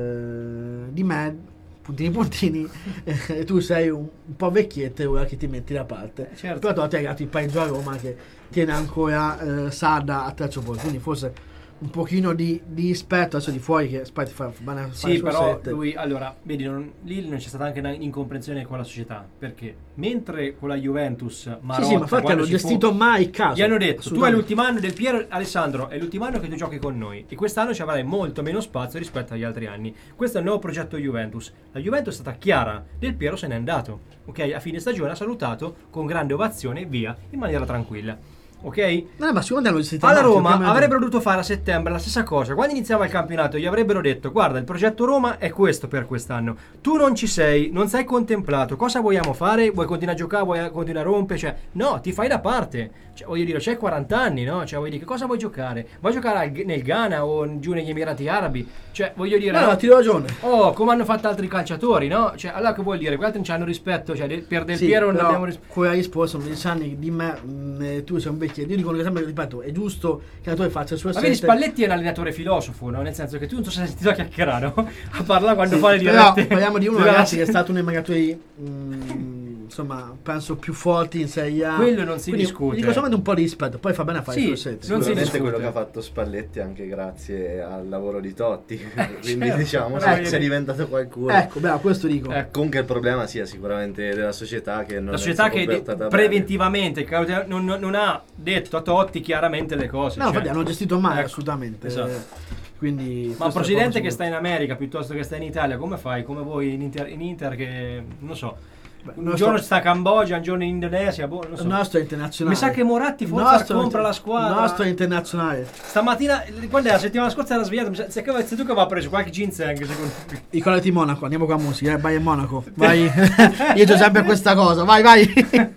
eh, di me, puntini puntini, e tu sei un, un po' vecchietto e ora che ti metti da parte. Certo. Però Totti ha dato il pareggio a Roma che tiene ancora eh, Sada a terzo posto, quindi forse un pochino di, di rispetto adesso di fuori che Spalletti fa, fa, fa Sì, sul però set. lui, allora, vedi, non, lì non c'è stata anche una incomprensione con la società, perché mentre con la Juventus, Marotta, Sì, sì, ma infatti quando hanno ci gestito fu, mai il caso. gli hanno detto, tu hai Assolutamente. l'ultimo anno del Piero, Alessandro, è l'ultimo anno che tu giochi con noi e quest'anno ci avrai molto meno spazio rispetto agli altri anni. Questo è il nuovo progetto Juventus. La Juventus è stata chiara, del Piero se n'è andato, ok? A fine stagione ha salutato con grande ovazione e via, in maniera tranquilla. Ok? No, ma secondo me hanno gestito Alla male, Roma ovviamente. avrebbero dovuto fare a settembre la stessa cosa. Quando iniziava il campionato gli avrebbero detto: guarda, il progetto Roma è questo per quest'anno. Tu non ci sei, non sei contemplato. Cosa vogliamo fare? Vuoi continuare a giocare? Vuoi continuare a rompere? Cioè, no, ti fai da parte. Cioè, voglio dire, c'hai quaranta anni, no? Cioè, voglio dire, che cosa vuoi giocare? Vuoi giocare al- nel Ghana o giù negli Emirati Arabi? Cioè, voglio dire, No, no? no, ti do ragione. Oh, come hanno fatto altri calciatori, no? Cioè, allora che vuol dire? Quegli altri non ci hanno rispetto. Cioè, del- per Del Sì, Piero non però abbiamo rispetto. quella risposta sono dieci anni di me, mh, eh, tu sei un vecchietto. Io dico che sempre, ripeto, è giusto che l'allenatore faccia il suo Ma vedi, assetto. Spalletti è un allenatore filosofo, no? Nel senso che tu non so se hai sentito chiacchierare, no? A parlare quando Sì, fa le però dirette. parliamo di uno della- ragazzi che è stato uno dei marcatori mh, insomma penso più forti in Serie A. Quello non si Quindi, discute. dico solamente un po' di rispetto, poi fa bene a fare Sì, il suo assetto. non si Sicuramente discute. quello che ha fatto Spalletti anche grazie al lavoro di Totti. Quindi certo. diciamo Eh, se sì. se è diventato qualcuno. Ecco, beh, questo dico. Ecco. Comunque il problema sia sicuramente della società che non La è società stata che coperta da preventivamente che non, non- non ha detto a Totti chiaramente le cose. No, cioè. infatti hanno gestito male, Ecco, assolutamente. esatto. Eh, Quindi, Ma questo un è presidente poco che sicuro. sta in America piuttosto che sta in Italia, come fai? Come voi in Inter, in Inter che non so. Beh, Un nostro- giorno sta a Cambogia, un giorno in Indonesia, boh, non so. Il nostro è internazionale. Mi sa che Moratti Il forse nostro compra è- la squadra. Il nostro è internazionale. Stamattina, quando è la settimana scorsa era svegliato, mi sa- sei che- sei tu che aveva preso qualche ginseng secondo me. I colletti Monaco, andiamo con la musica, eh, Bayern Monaco. Vai. Io c'ho sempre questa cosa, vai, vai.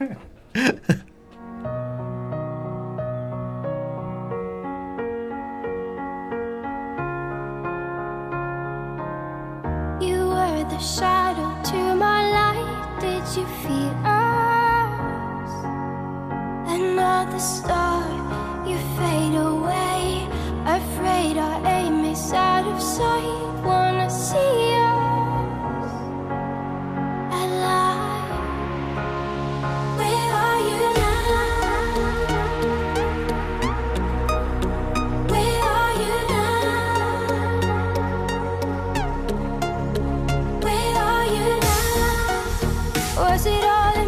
You were the shadow to my light. Did you feel us? Another star, you fade away. Afraid our aim is out of sight. Wanna see us alive. Where are you now? Where are you now? Where are you now? Was it all in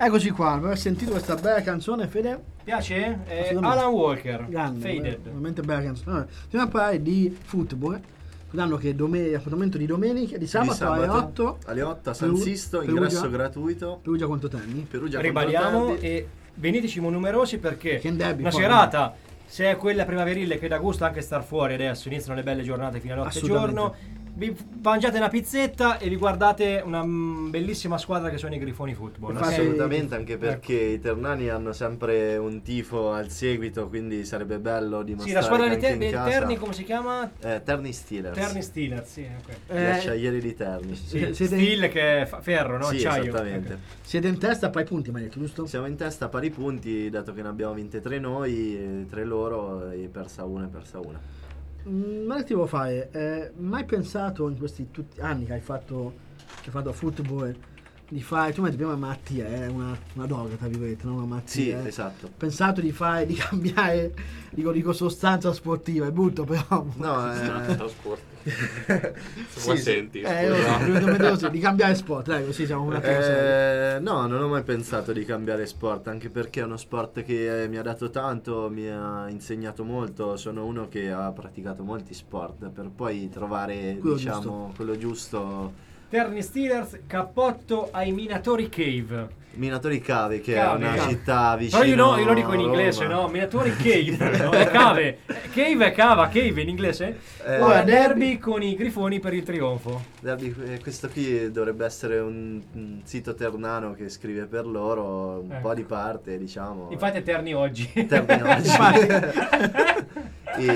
Eccoci qua, aver sentito questa bella canzone, Fede? Piace? Eh, Assolutamente. Alan Walker, Grande, Faded. veramente bella canzone. Allora, stiamo a parlare di football. Ricordando che domen- appuntamento di domenica, di sabato, Di sabato alle otto. alle otto a San Peru- Sisto, Perugia- ingresso gratuito. Perugia contro Terni. Perugia Ribadiamo contro Terni. e veniteci numerosi perché Che in derby una poi, serata, se è quella primaverile che dà gusto anche star fuori adesso, iniziano le belle giornate fino a notte e Assolutamente. giorno. Vi mangiate una pizzetta e vi guardate una mm, bellissima squadra che sono i Grifoni Football. Infatti- ok? Assolutamente, anche perché i ternani hanno sempre un tifo al seguito, quindi sarebbe bello Sì, dimostrare la squadra che dei, anche Ter- in dei casa- Terni come si chiama? Eh, Terni Steelers. Terni Steelers, sì, ok. Gli Eh, acciaieri di Terni. Sì, siete- Steel che è fa- ferro, no? Sì, Acciaio. esattamente. Ok. Siete in testa a pari punti, mi hai detto, giusto? Siamo in testa a pari punti, dato che ne abbiamo vinte tre noi, e tre loro, e persa una e persa una. Mm, ma che ti devo fare? Eh, mai pensato in questi tutti anni che hai fatto, che hai fatto football, di fare, tu mi hai detto prima malattia, è una, una droga, tra virgolette, non una Sì, malattia. eh. esatto. Pensato di fare, di cambiare, dico, dico sostanza sportiva, è brutto però. No, eh, Lo sport. Sì, Come sì. senti? Eh, io scusa? sì, prima di mettere così, di cambiare sport, dai, così siamo un attimo seri. Eh, no, non ho mai pensato di cambiare sport, anche perché è uno sport che eh, mi ha dato tanto, mi ha insegnato molto. Sono uno che ha praticato molti sport per poi trovare, Quello diciamo, giusto. quello giusto. Terni Steelers, cappotto ai Minatori Cave. Minatori Cave, che Cave, è una Cave. città vicino Però io, no, io lo dico in a inglese, Roma. no? Minatori Cave, no? È cave. Eh, Cave è cava, cave in inglese? Eh, Ora Ora, derby con i Grifoni per il trionfo. Derby, eh, questo qui dovrebbe essere un, un sito ternano che scrive per loro un Ecco. po' di parte, diciamo. Infatti è Terni oggi. Termino oggi. Infatti.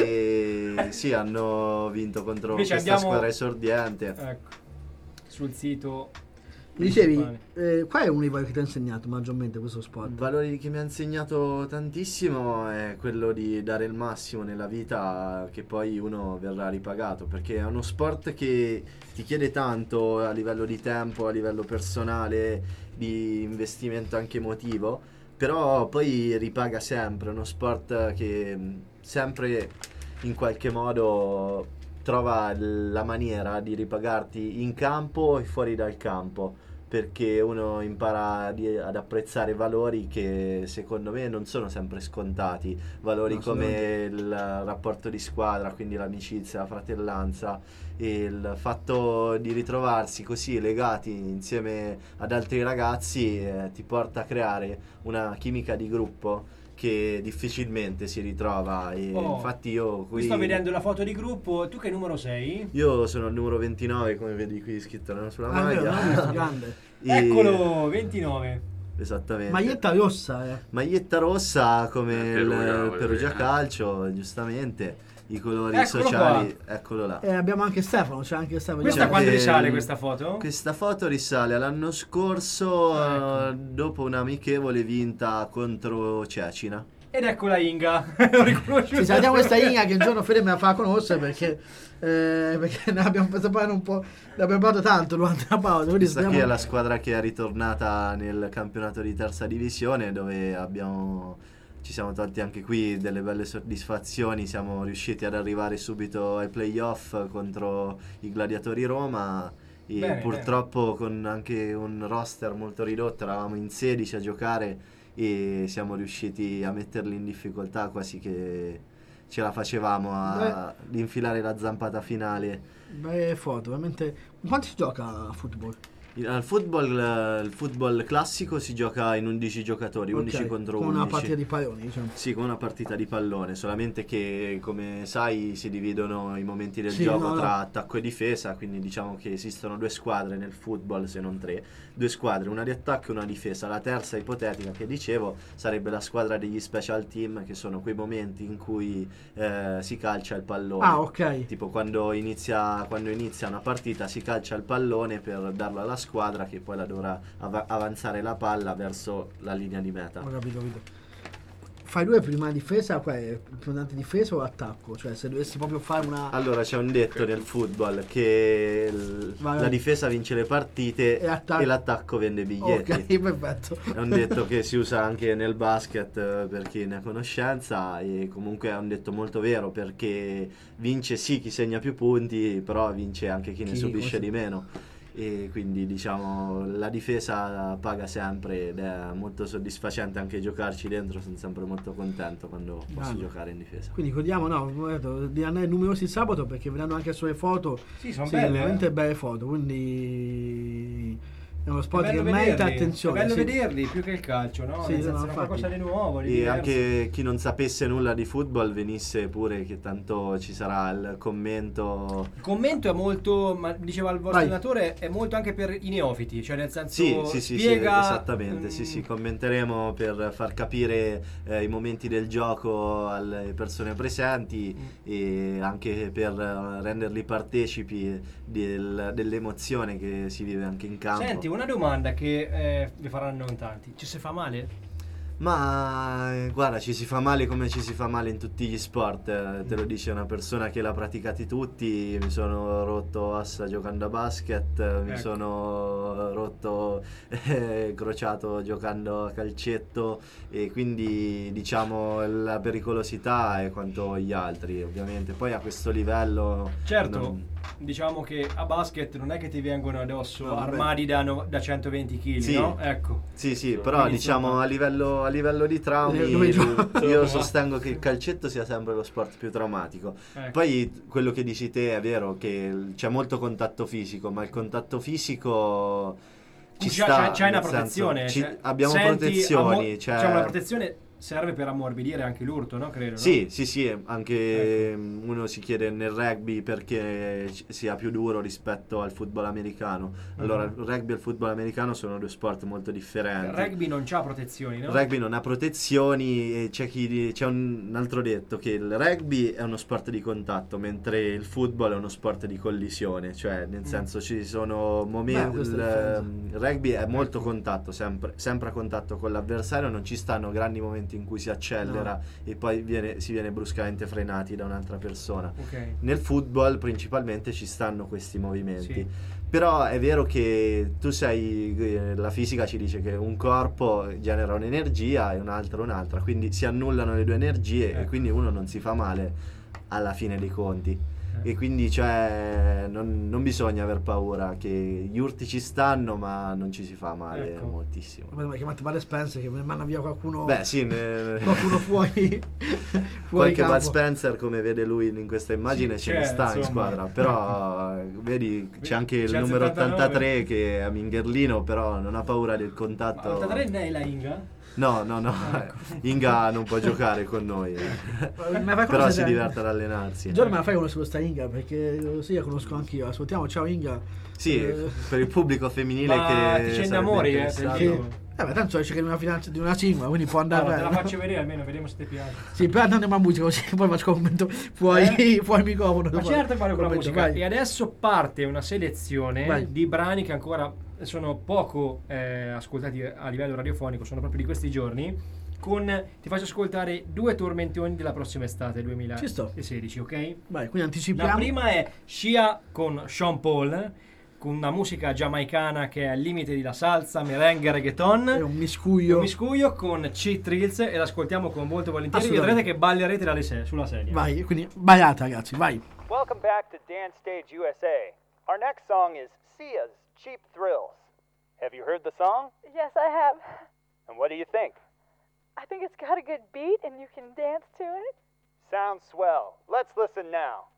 E sì, hanno vinto contro Invece questa andiamo- squadra esordiente. Ecco. Sul sito Mi dicevi, principale. eh, qual è uno dei valori che ti ha insegnato maggiormente questo Il sport? valore che mi ha insegnato tantissimo è quello di dare il massimo nella vita, che poi uno verrà ripagato, perché è uno sport che ti chiede tanto a livello di tempo, a livello personale, di investimento anche emotivo, però poi ripaga sempre. È uno sport che mh, sempre in qualche modo trova la maniera di ripagarti in campo e fuori dal campo, perché uno impara di- ad apprezzare valori che secondo me non sono sempre scontati, valori No, come il rapporto di squadra, quindi l'amicizia, la fratellanza, e il fatto di ritrovarsi così legati insieme ad altri ragazzi eh, ti porta a creare una chimica di gruppo che difficilmente si ritrova. E Oh, infatti io Qui qui sto vedendo la foto di gruppo. Tu che numero sei? io sono il numero ventinove, come vedi qui scritto no, sulla Ah, è vero, maglia. no? Grande. E- Eccolo, ventinove. Esattamente. Maglietta rossa, eh. Maglietta rossa come Eh, il Perugia, Perugia, voglio dire. Calcio, giustamente. I colori Eccolo sociali, eccolo là. E abbiamo anche Stefano, c'è anche Stefano. Questa C'è quando anche risale il- questa foto? Questa foto risale all'anno scorso, Ah, eh, dopo un'amichevole vinta contro Cecina. Ed ecco la Inga. L'ho riconosciuta. Ci salutiamo questa Inga che un giorno Fede me la fa conoscere perché, eh, perché ne abbiamo fatto parlare un po', ne abbiamo parlato tanto durante la pausa. Quindi Questa qui è speriamo- la squadra che è ritornata nel campionato di terza divisione, dove abbiamo, ci siamo tolti anche qui delle belle soddisfazioni. Siamo riusciti ad arrivare subito ai playoff contro i Gladiatori Roma e Bene, purtroppo con anche un roster molto ridotto, eravamo in sedici a giocare e siamo riusciti a metterli in difficoltà, quasi che ce la facevamo a- ad infilare la zampata finale. Beh, foto, veramente. Quanto si gioca a football? Il- Al football, eh, il football classico si gioca in undici giocatori, undici Ok, contro con undici. una partita di palloni, diciamo. Sì, con una partita di pallone, solamente che come sai si dividono i momenti del Sì, gioco no, no. tra attacco e difesa, quindi diciamo che esistono due squadre nel football, se non tre, due squadre, una di attacco e una difesa. La terza ipotetica che dicevo sarebbe la squadra degli special team, che sono quei momenti in cui eh, si calcia il pallone. Ah, ok. Tipo quando inizia, quando inizia una partita si calcia il pallone per darlo alla squadra che poi la dovrà av- avanzare la palla verso la linea di meta. Ho capito, ho capito. Fai due prima difesa, qual è? Importante difesa o attacco? Cioè, se dovessi proprio fare una. Allora c'è un detto nel football che il- Vai, la vai. difesa vince le partite E attacco- e l'attacco vende biglietti. Ok, perfetto. È un detto che si usa anche nel basket, eh, per chi ne ha conoscenza, e comunque è un detto molto vero, perché vince sì chi segna più punti, però vince anche chi, ne Chi- subisce come si- di meno. e quindi diciamo la difesa paga sempre ed è molto soddisfacente anche giocarci dentro. Sono sempre molto contento quando posso Bello. giocare in difesa. Quindi godiamo, no, guarda, di andare numerosi il sabato perché vedranno anche le sue foto. Sì, sono Sì, belle, veramente eh. belle foto, quindi è uno È sport che bello merita vederli, attenzione. è bello sì. vederli più che il calcio, no? Sì, Nel no, senso, è infatti. qualcosa di nuovo, di E diverso. anche chi non sapesse nulla di football venisse pure, che tanto ci sarà il commento. Il commento è molto, ma diceva il vostro Vai. allenatore, è molto anche per i neofiti, cioè nel senso Sì, sì, sì, sì, spiega esattamente, mm, sì, sì, commenteremo per far capire eh, i momenti del gioco alle persone presenti e anche per eh, renderli partecipi del- dell'emozione che si vive anche in campo. Senti, una domanda che eh, vi faranno in tanti. Ci si fa male? Ma eh, guarda, ci si fa male come ci si fa male in tutti gli sport, eh, te lo dice una persona che l'ha praticati tutti. Mi sono rotto ossa giocando a basket, eh, mi Ecco. sono rotto eh, crociato giocando a calcetto, e quindi diciamo la pericolosità è quanto gli altri, ovviamente. Poi a questo livello Certo, non- diciamo che a basket non è che ti vengono addosso No, vabbè. armadi da, no- da centoventi chili, Sì. no? Ecco. Sì, sì, però Quindi, diciamo insomma- a livello, a livello di traumi Eh, dove gioco? io sostengo che il calcetto sia sempre lo sport più traumatico. Ecco. Poi quello che dici te è vero che l- c'è molto contatto fisico, ma il contatto fisico ci C'è- sta. c'è, c'è una nel protezione. senso, ci- cioè, abbiamo senti protezioni. ammo- cioè- C'è una protezione, serve per ammorbidire anche l'urto, no? Credo, no? Sì, sì, sì, anche Ecco. mm, uno si chiede nel rugby perché ci- sia più duro rispetto al football americano. Allora, il rugby e il football americano sono due sport molto Il differenti. rugby non c'ha protezioni, no? Il rugby non ha protezioni e c'è, chi, di- c'è un altro detto che il rugby è uno sport di contatto, mentre il football è uno sport di collisione, cioè nel senso ci sono Beh, momenti, questa il, è la differenza. il rugby è molto contatto, sempre, sempre a contatto con l'avversario, non ci stanno grandi momenti in cui si accelera e poi viene- si viene bruscamente frenati da un'altra persona. Ok. Nel football principalmente ci stanno questi movimenti. Sì. Però è vero che tu sei, eh, la fisica ci dice che un corpo genera un'energia e un altro un'altra, quindi si annullano le due energie e Ecco. quindi uno non si fa male alla fine dei conti. E quindi cioè non, non bisogna aver paura, che gli urti ci stanno ma non ci si fa male Ecco. moltissimo. Ma chiamate Bud Spencer che manda via qualcuno, Beh sì, ne- qualcuno fuori, fuori qualche campo. Bud Spencer, come vede lui in questa immagine, Sì, ce ne c'è, sta in insomma. squadra, però eh, vedi c'è anche il C'è il numero settantanove. ottantatré che è Mingherlino, però non ha paura del Ma contatto. ottantatré ne è la Inga? No, no, no, Inga non può giocare con noi, eh. Ma fai però cosa si se- diverte ad allenarsi. Giorgio, me la fai conoscere questa Inga? Perché sì, la conosco anch'io. Ascoltiamo, ciao Inga. Sì, Eh, per il pubblico femminile Ma che ti ci sarebbe innamori, eh, interessato. te Sì. lo dico. Eh beh, tanto esce che di una finanza di una cima, quindi può andare. Allora, te la bene. faccio vedere almeno, vediamo se ti piace. Sì, però andiamo a musica così poi faccio commento fuori, Eh? fuori microfono. Ma certo parlo con la Commento, musica. vai. E adesso parte una selezione Vai. di brani che ancora sono poco eh, ascoltati a livello radiofonico, sono proprio di questi giorni. Con, ti faccio ascoltare due tormentoni della prossima estate Ci sto. duemilasedici, ok? Vai, quindi anticipiamo. La prima è Shia con Sean Paul, con una musica giamaicana che è al limite di la salsa, merengue, reggaeton. È un miscuglio. Un miscuglio con Cheat Thrills e l'ascoltiamo con molto volentieri. Assolutamente. Vedrete che ballerete dalle se- sulla sedia. Vai, quindi ballate ragazzi, vai. Welcome back to Dance Stage U S A. Our next song is Sia's Cheap Thrills. Have you heard the song? Yes, I have. And what do you think? I think it's got a good beat and you can dance to it. Sounds swell. Let's listen now.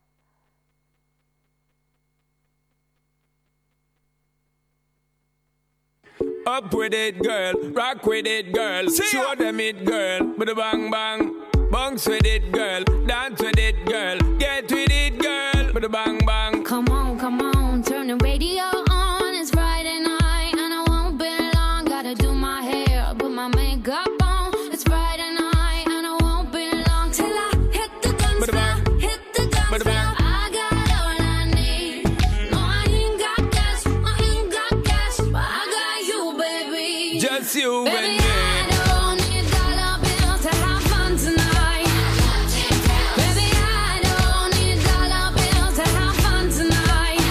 Up with it, girl. Rock with it, girl. Show them it, girl. Bada bang bang. Bounce with it, girl. Dance with it, girl. Get with it, girl. Bada bang bang. Come on, come on, turn the radio on. It's Friday night and I won't be long. Gotta do my hair, put my makeup on. It's Friday night and I won't be long till I hit the dance floor, hit the dance floor. I got all I need. No, I ain't got cash, I ain't got cash, but I got you, baby. Just you and Baby, me. I don't need dollar bills to have fun tonight. Baby, I don't need dollar bills to have fun tonight.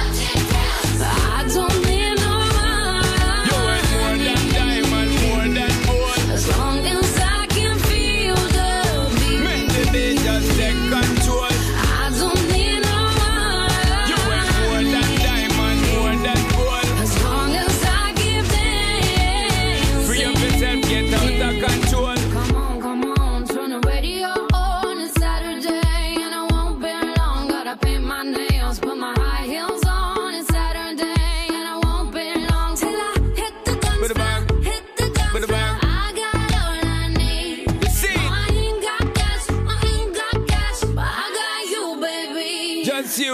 I don't need no money. You ain't more than diamond, more than gold. As long as I can feel the beat. Make the beat just take control. I don't need no money. You ain't more than diamond, more than gold.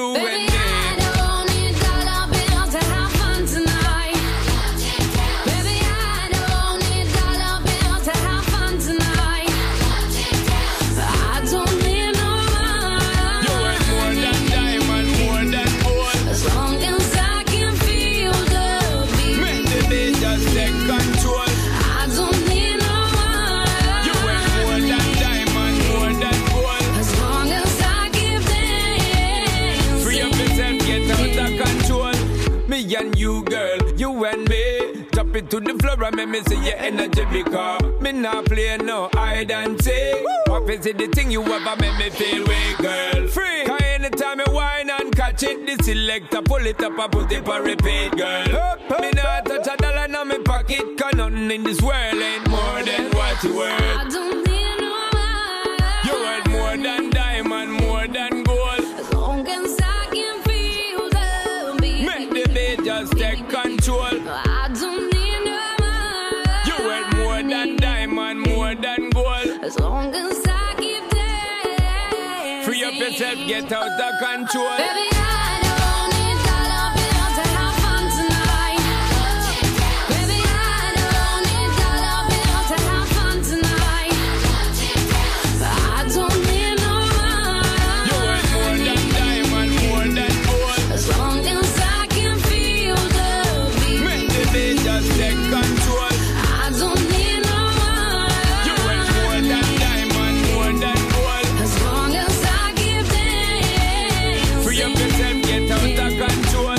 you Baby, and me. I don't need dollar bills to have fun tonight. Baby, I don't need dollar bills to have fun tonight. I don't need no money. You worth more than diamond, more than gold. As long as I can feel the beat. Make the beat just take control. I don't need no money. You worth more than diamond, more than gold. As long as I keep dancing. Free up yourself, get out of control. Me and you, girl, you and me. Drop it to the floor and make me see your energy because me not play no hide and seek. What is it the thing you ever make me feel way, girl? Free. Cause anytime you whine and catch it, the selector pull it up and put it on repeat, girl. Me not touch a dollar in my pocket, cause nothing in this world ain't more than what you worth. I don't need no money. You worth more than diamond, more than gold. As long as I can feel the beat. Make the beat just take control. I don't need no money. You worth more than diamond, more than gold. As long as I keep dancing. Free up yourself, get out of control. Baby, I don't need dollar bills to have fun tonight. Baby, I don't need dollar bills to have fun tonight. I don't need no You money. worth more than diamond, more than gold. As long as I can feel the beat. Make the beat just take control. I don't need no You worth more money. than diamond, more than gold. As long as I keep dancing. Free up yourself, get out of control.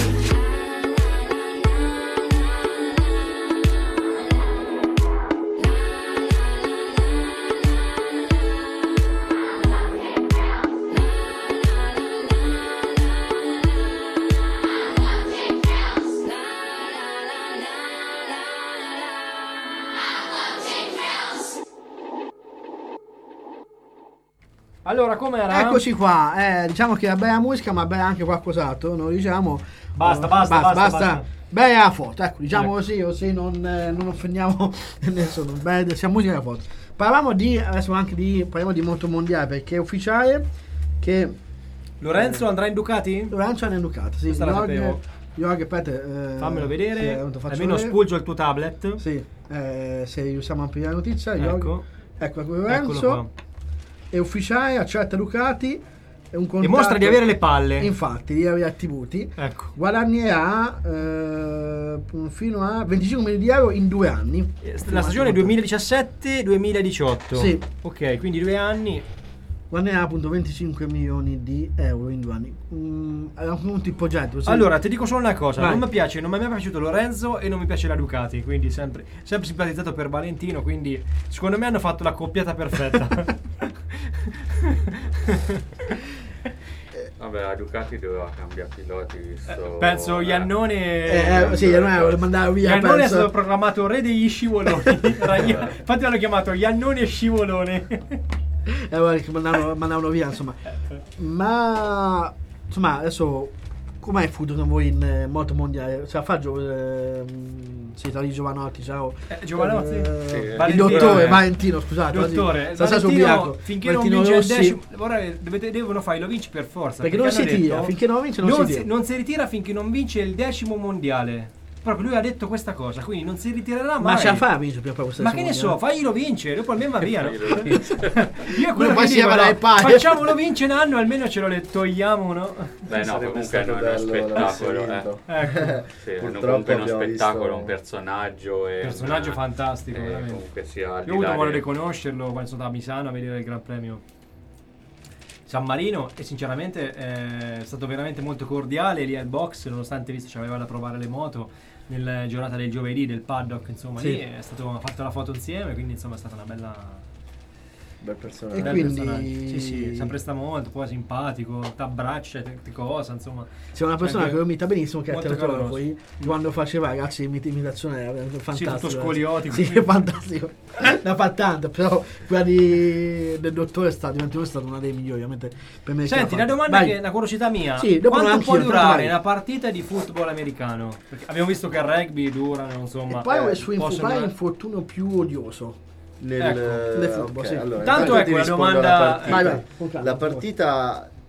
Allora, com'era? Eccoci qua, eh, diciamo che è bella musica ma bella anche qualcos'altro, non diciamo... Basta, oh, basta, basta, basta. Bella la foto, ecco, diciamo Ecco. così, così non, eh, non offendiamo nessuno, bella, sia musica che foto. Parliamo di, adesso anche di, parliamo di moto mondiale perché è ufficiale che... Lorenzo andrà in Ducati? Lorenzo è in Ducati, sì. Questa la Jorg- sapevo. Jorg, aspetta, eh, Fammelo sì, vedere. appunto, faccio Almeno vedere. spulgio il tuo tablet. Sì, eh, se riusciamo a ampliare la notizia, Jorg- Ecco. ecco, ecco Eccolo Lorenzo qua. è ufficiale, accetta Ducati, è un contratto, Dimostra di avere le palle. infatti, di avere attributi, Ecco. guadagnerà eh, fino a venticinque milioni di euro in due anni. La stagione duemiladiciassette duemiladiciotto. Sì. Ok, quindi due anni. Guadagnerà appunto venticinque milioni di euro in due anni. Mm, è un tipo progetto. Sì. Allora, ti dico solo una cosa, Vai. non mi piace, non mi è mai piaciuto Lorenzo e non mi piace la Ducati, quindi sempre, sempre simpatizzato per Valentino, quindi secondo me hanno fatto la coppiata perfetta. Vabbè, la Ducati doveva cambiare piloti visto... Penso Iannone. Eh, eh, sì, Iannone lo mandava via. Iannone è penso. stato proclamato re degli scivoloni. Era Ia- Infatti l'hanno chiamato Iannone Scivolone. E allora che mandavano, mandavano via, insomma. Ma insomma, adesso com'è il futuro con voi in eh, moto mondiale? Cioè, fa Gio, eh, sì, tra di Giovanotti, ciao. Eh, Giovanotti? Eh, Sì. il Valentino, dottore eh. Valentino, scusate. Dottore, sta sta Valentino, ubriaco. finché Valentino non vince Rossi, il decimo, ora dovete- devono fare, lo vinci per forza. Perché non si hanno tira, detto, finché non vince non si tira. non si ritira finché non vince il decimo mondiale. Proprio lui ha detto questa cosa, quindi non si ritirerà mai. Ma ce la fa a vincere prima o poi questa Ma che ne so, faglielo vincere, dopo almeno va via. No? Faglielo vincere. Io quello poi che si dico, avrà no, il pane. facciamolo vincere un anno, almeno ce lo le togliamo, no? Beh no, Sarebbe comunque stato non è uno bello spettacolo, l'avesse eh. vinto. Ecco. Sì, Purtroppo comunque uno abbiamo spettacolo, visto- un personaggio e Personaggio un- fantastico, eh, veramente. comunque sia al Io di ho avuto là modo de- di conoscerlo quando sono andato a Misano a vedere il Gran Premio San Marino e sinceramente eh, è stato veramente molto cordiale lì al box, nonostante visto ci aveva da provare le moto nella giornata del giovedì del paddock, insomma Sì. lì è stato ha fatto la foto insieme, quindi insomma è stata una bella Bel E personaggio. bel quindi- personaggio. Sì, sì, si presta molto, poi simpatico, t'abbraccia, te, te cosa, insomma. c'è una persona Anche che lo imita benissimo che è molto Teatro caloroso. poi quando faceva ragazzi imit- imitazione era fantastico. tutto scoliotico. Sì, è fantastico. Ne fa tanto, però quella di, del dottore sta diventato è stata una dei migliori, ovviamente per me. che Senti, l'ha la fatto. domanda Vai. che è una curiosità mia. Sì, dopo quanto anch'io, può però durare vai. una partita di football americano? Perché abbiamo visto che il rugby durano, insomma. E poi eh, su info, possono qual è durare- l'infortunio più odioso? Nel, Ecco, nel football, ok, sì. allora, Tanto intanto ecco ti la rispondo alla domanda- partita. Vai, vai, con calma, La con calma. partita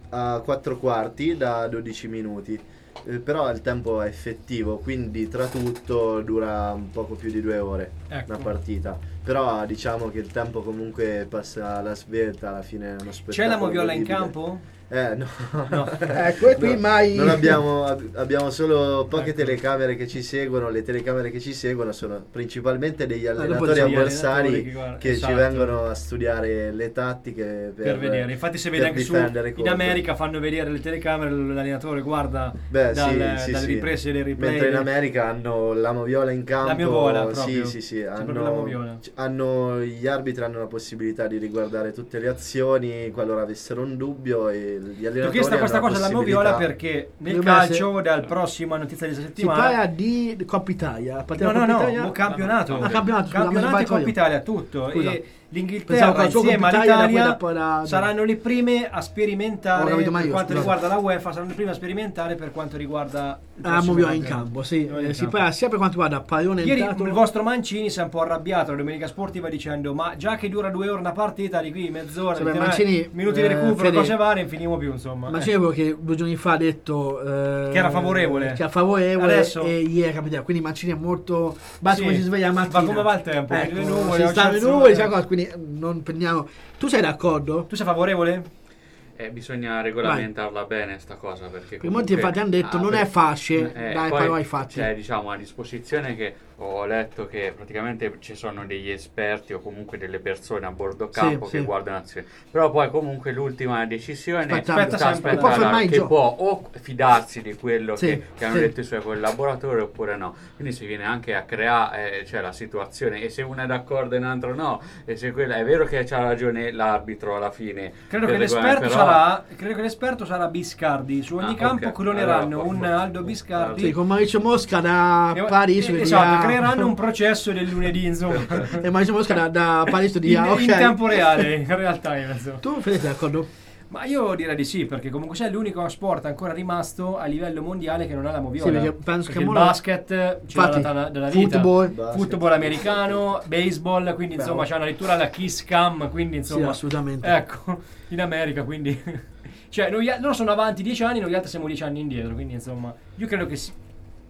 a quattro quarti da dodici minuti. Eh, però il tempo è effettivo, quindi tra tutto dura un poco più di due ore Ecco. una partita. Però diciamo che il tempo comunque passa alla svelta, alla fine è uno spettacolo. C'è la moviola in godibile. campo? Eh no, No. Ecco, e qui No, mai... non abbiamo, ab- abbiamo solo poche Ecco. telecamere che ci seguono. Le telecamere che ci seguono sono principalmente degli dopo allenatori ci- avversari allenatori che guarda- che esatto. ci vengono a studiare le tattiche per, Per vedere, infatti se vede per anche su difendere in contro. America fanno vedere le telecamere, l'allenatore guarda Beh, dal- sì, sì, dalle sì. riprese dei replay. Mentre in America hanno la moviola in campo. La moviola sì, proprio. sì, sì, C'è proprio la hanno, moviola. c- hanno gli arbitri hanno la possibilità di riguardare tutte le azioni qualora avessero un dubbio, e gli Ti ho allenatori chiesto questa hanno la cosa della possibilità- moviola perché nel Dovrebbe calcio essere- dal prossima notizia di questa Si settimana parla di Coppa Italia. No, partita no, Coppa no, Italia? mo- campionato. Ah, campionato, scusa, mi campionato e sbaglio io. Coppa Italia, tutto. Scusa. E Pensavo l'Inghilterra che la sua insieme Coppa Italia era all'Italia quella poi da- saranno le prime a Ho sperimentare capito, ma per io, quanto scusa. riguarda la UEFA, saranno le prime a sperimentare per quanto riguarda il Ah, prossimo moviola in campionato. campo, sì. Moviola in Eh, si campo. parla sia per quanto riguarda pallone Ieri entrato... il vostro Mancini si è un po' arrabbiato la domenica sportiva dicendo ma già che dura due ore una partita di qui mezz'ora, Sì, beh, di tre Mancini, minuti di eh, recupero, Fede- cose varie, non finimo più insomma. Ma Eh. c'è quello che due giorni fa ha detto eh, Che era favorevole. che era favorevole Adesso- e ieri è capitato. Quindi Mancini è molto basta Sì. come si sveglia la mattina. Va come va il tempo, Ecco, le nuvole, si la stanno le cazzo- nuvole, eh. sai cosa, quindi non prendiamo. Tu sei d'accordo? Tu sei favorevole? Eh, bisogna regolamentarla bene sta cosa, perché Per molti comunque- infatti hanno detto ah, non per- è facile, eh, dai, poi parlo ai fatti. c'è, diciamo, a disposizione che ho letto che praticamente ci sono degli esperti o comunque delle persone a bordo Sì, campo sì. che guardano azioni, però poi comunque l'ultima decisione Aspetta, aspetta sta sempre. aspettando Può fermare il che gioco. può o fidarsi di quello Sì, che, che hanno sì. detto i suoi collaboratori oppure no, quindi si viene anche a creare eh, cioè, la situazione, e se uno è d'accordo e un altro no, e se quella è vero che c'ha ragione l'arbitro alla fine, Credo per che, l'esperto regolare, però- sarà, credo che l'esperto sarà Biscardi. Su ogni Ah, campo ok. cloneranno Allora, un forse- Aldo Biscardi. Sì, con Maurizio Mosca da E- Parigi eh, che esatto, dirà- creeranno un processo del lunedì insomma. e Maurizio Mosca da, da Parigi in, dirà ok. in tempo reale in realtà in mezzo. Tu Fede, sei d'accordo? Ma io direi di sì, perché comunque sia l'unico sport ancora rimasto a livello mondiale che non ha la moviola. Sì, perché penso Perché che il mo la- basket ce l'ha Infatti, data dalla vita. football. Basket. Football americano, baseball, quindi Beh, insomma oh. c'è addirittura la kiss cam, quindi Sì, insomma assolutamente. ecco, in America, quindi cioè noi, loro sono avanti dieci anni, noi altri siamo dieci anni indietro, quindi insomma io credo che si-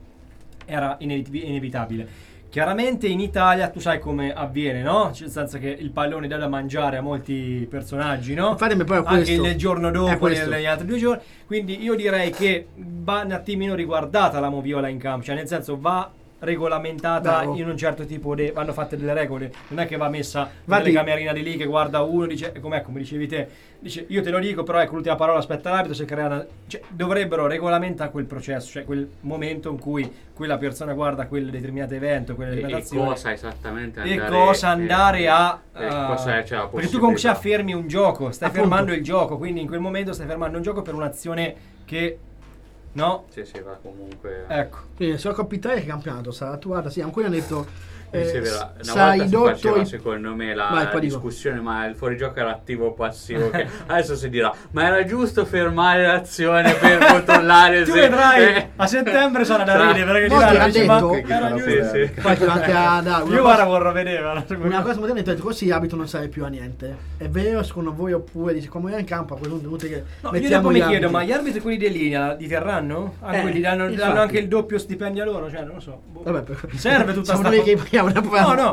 era inevit- inevitabile. Chiaramente in Italia tu sai come avviene, no? Cioè, nel senso che il pallone dà da mangiare a molti personaggi, no? Infatti, ma poi è Anche questo. il giorno È dopo, questo. negli altri due giorni. Quindi io direi che va un attimino riguardata la moviola in campo, cioè nel senso va regolamentata Bravo. in un certo tipo di vanno fatte delle regole, non è che va messa una Infatti- telecamerina di lì che guarda uno dice com'è, come dicevi te, dice io te lo dico però ecco l'ultima parola aspetta l'arbitro, se crea una... cioè, dovrebbero regolamentare quel processo, cioè quel momento in cui quella persona guarda quel determinato evento, quella e, e determinata azione cosa esattamente e andare, cosa andare a eh, a- cosa è, cioè, la perché tu comunque sia possibilità. fermi un gioco, stai Appunto. fermando il gioco, quindi in quel momento stai fermando un gioco per un'azione che no? Sì, sì, va comunque. Ecco. Quindi sulla Coppa Italia che campionato sarà attuata, sì, ancora hanno detto Mi eh, sembra- una sarà volta si ridotto faceva il- secondo me la Vai, poi dico. discussione, ma il fuorigioco era attivo o passivo, che adesso si dirà ma era giusto fermare l'azione per controllare Tu se vedrai eh, a settembre sarà da Sarà- ridere perché Molti diranno, hanno dice, ma detto- era Sì, giusto. sì, Poi c'è anche a dare una Io cosa- guarda vorrò vedere. Una cosa moderna, detto così l'abito non serve più a niente. È vero secondo voi oppure dice come è in campo a quel punto è inutile che No, io mettiamo dopo gli mi chiedo, arbitri. ma gli arbitri quelli di linea li terranno? Ah, Eh, quelli danno, danno infatti. anche il doppio stipendio a loro? Cioè, non lo so. Boh. Vabbè, per- Serve tutta siamo sta noi che parliamo da No, no.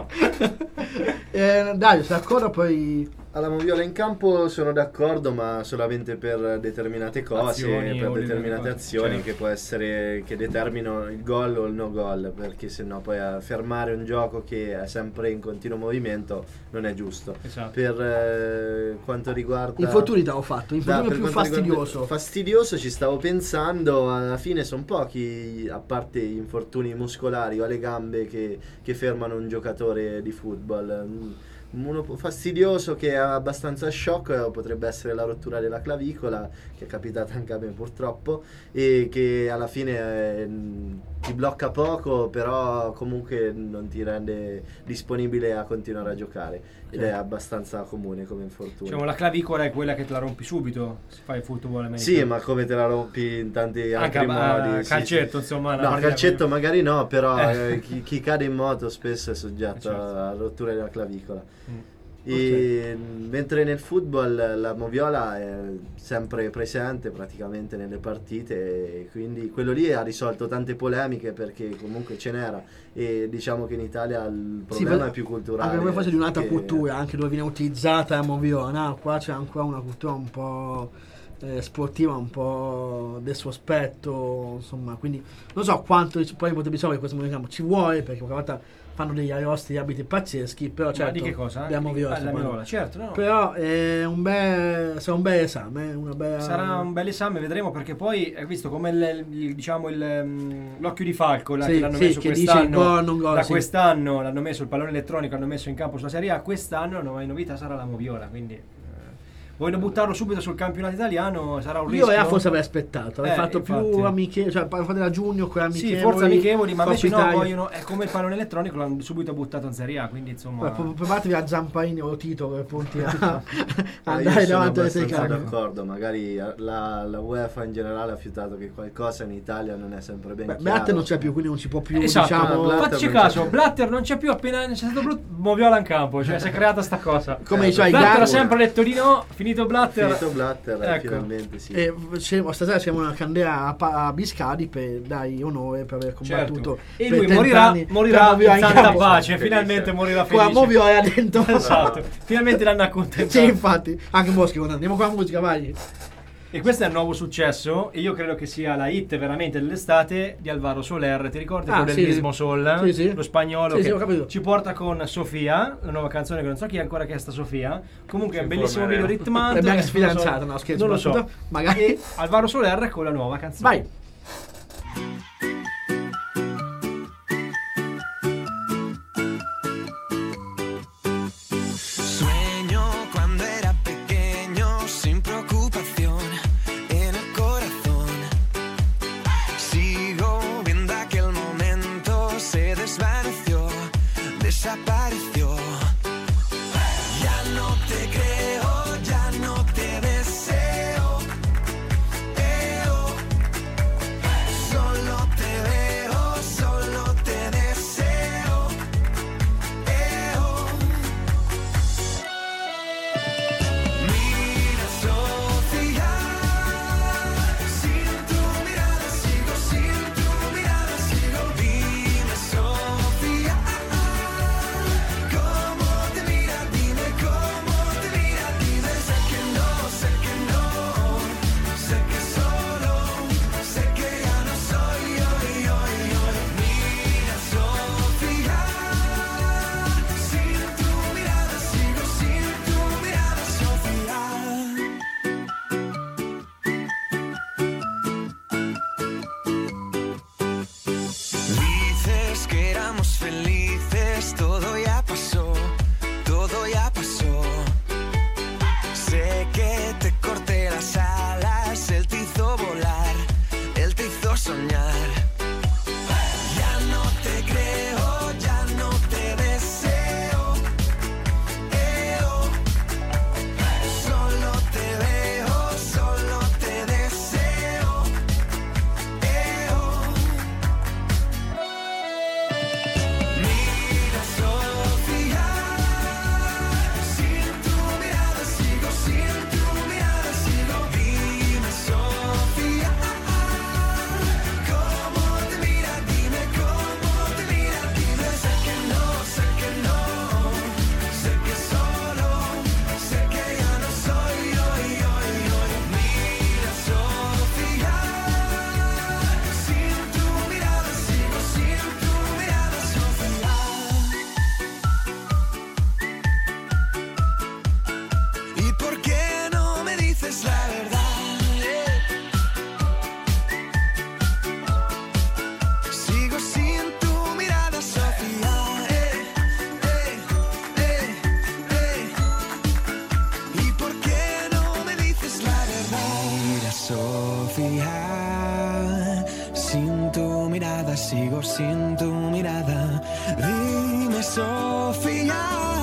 eh, Dario, sei d'accordo? Poi Alla moviola in campo sono d'accordo, ma solamente per determinate cose, Azioni per o determinate cose, azioni certo. che può essere che determinano il gol o il no gol, perché sennò poi a fermare un gioco che è sempre in continuo movimento non è giusto. Esatto. Per eh, quanto riguarda infortuni ti ho fatto, Da, infortunio per più quanto riguarda- fastidioso. Fastidioso ci stavo pensando, alla fine sono pochi, a parte gli infortuni muscolari o alle gambe, che, che fermano un giocatore di football. Mm, Uno po- fastidioso che è abbastanza shock eh, potrebbe essere la rottura della clavicola, che è capitata anche a me purtroppo, e che alla fine eh, mh, ti blocca poco, però comunque non ti rende disponibile a continuare a giocare, ed è abbastanza comune come infortunio. Diciamo la clavicola è quella che te la rompi subito se fai il football americano. Sì, ma come te la rompi in tanti anche altri a, modi. a sì, calcetto, sì. insomma. una No, partita calcetto con- magari no, però Eh. eh, chi, chi cade in moto spesso è soggetto Eh, certo. a rottura della clavicola. Mm. E mentre nel football la moviola è sempre presente praticamente nelle partite, e quindi quello lì ha risolto tante polemiche perché comunque ce n'era, e diciamo che in Italia il problema sì, è più culturale. Anche come fase di un'altra che... cultura, anche dove viene utilizzata la moviola, qua c'è ancora una cultura un po' eh, sportiva, un po' del sospetto, insomma, quindi non so quanto poi potrebbe risolvere questo movimento, ci vuole, perché una volta fanno degli arrosti di abiti pazzeschi, però certo, ma di che cosa? Abbiamo Ah, la moviola, certo, no. Però è un bel, sarà un bel esame, una bella... sarà un bel esame, vedremo, perché poi hai visto come il, il, diciamo il, l'occhio di falco la, sì, che l'hanno sì, messo che quest'anno, dice gol, non gol, da sì. quest'anno l'hanno messo il pallone elettronico, hanno messo in campo sulla Serie A, quest'anno la nuova novità sarà la moviola, quindi vogliono buttarlo subito sul campionato italiano, sarà un Io rischio. Io forse avrei aspettato, avrei eh, fatto infatti. più amichevoli, cioè fatela a giugno con amichevoli. Sì, forse amichevoli, ma invece no, Italia. vogliono, è come il pallone elettronico, l'hanno subito buttato in Serie A, quindi insomma... Poi, provatevi a Zamparini o Tito per punti a, a Ah, andare io sono davanti alle abbastanza telecamere. d'accordo, magari la, la UEFA in generale ha fiutato che qualcosa in Italia non è sempre ben Beh, chiaro. Blatter non c'è più, quindi non si può più, Esatto, diciamo... Blatter fateci non caso, c'è più. Blatter non c'è più, appena c'è stato brutto, moviola in campo, cioè si è creata sta cosa. Come Eh, diceva i Blatter ha Gatti. sempre detto di no, finito Blatter. Finito Blatter, Ecco. finalmente sì. E facciamo- stasera siamo una candela a, Pa- a Biscardi per dargli onore per aver combattuto Certo. E per lui trenta morirà, anni morirà per in Moviola santa campo. pace, Felice. finalmente morirà Con la felice. Moviola dentro. Esatto, finalmente l'hanno accontentato. Sì, infatti, anche Boschi, andiamo con la musica, vai. E questo è il nuovo successo, e io credo che sia la hit veramente dell'estate di Alvaro Soler. Ti ricordi Ah, quello sì, del Mismo Sol? sì, sì. Lo spagnolo Sì, che sì, ho capito. ci porta con Sofia, la nuova canzone che non so chi è ancora che è sta Sofia. Comunque è un Ci bellissimo video informeremo. ritmato. È mia eh, ex non lo so. fidanzata, no, scherzo, Non lo so. battuta. Magari- E Alvaro Soler con la nuova canzone. Vai. Sueño cuando era pequeño, sin preocupación en el corazón. Sigo viendo aquel momento, se desvaneció, desapareció. Ya no te creo, ya no te deseo. Eh, oh. Solo te veo, solo te deseo. Eh, oh. Mira, Sofía, sin tu mirada sigo, sin tu mirada sigo. Dime, Sofía, cómo te mira, dime cómo te mira, dime. Sé que no, sé que no, sé que solo, sé que ya no soy yo, yo, yo. Mira, Sofía, sin tu mirada sigo, sin tu mirada, Sofía. Dices que éramos felices, todo ya pasó, todo ya pasó. Sé que te corté las alas, él te hizo volar, él te hizo soñar. Ya no te creo, ya no te deseo. Eh, oh. Solo te veo, solo te deseo. Eh, oh. Mira, Sofía, sin tu mirada sigo, sin tu mirada sigo. Dime, Sofía, cómo te mira, dime cómo te mira, dime. Sé que no, sé que no, sé que solo, sé que ya no soy yo, yo, yo. Mira, Sofía, sin tu mirada sigo, sin tu mirada, Sofía. ¿Y por qué no me dices la verdad? Sigo sin tu mirada, Sofía. Eh, eh, eh, eh. ¿Y por qué no me dices la verdad? Mira, Sofía, sin tu mirada sigo, sin tu mirada. Dime, Sofía,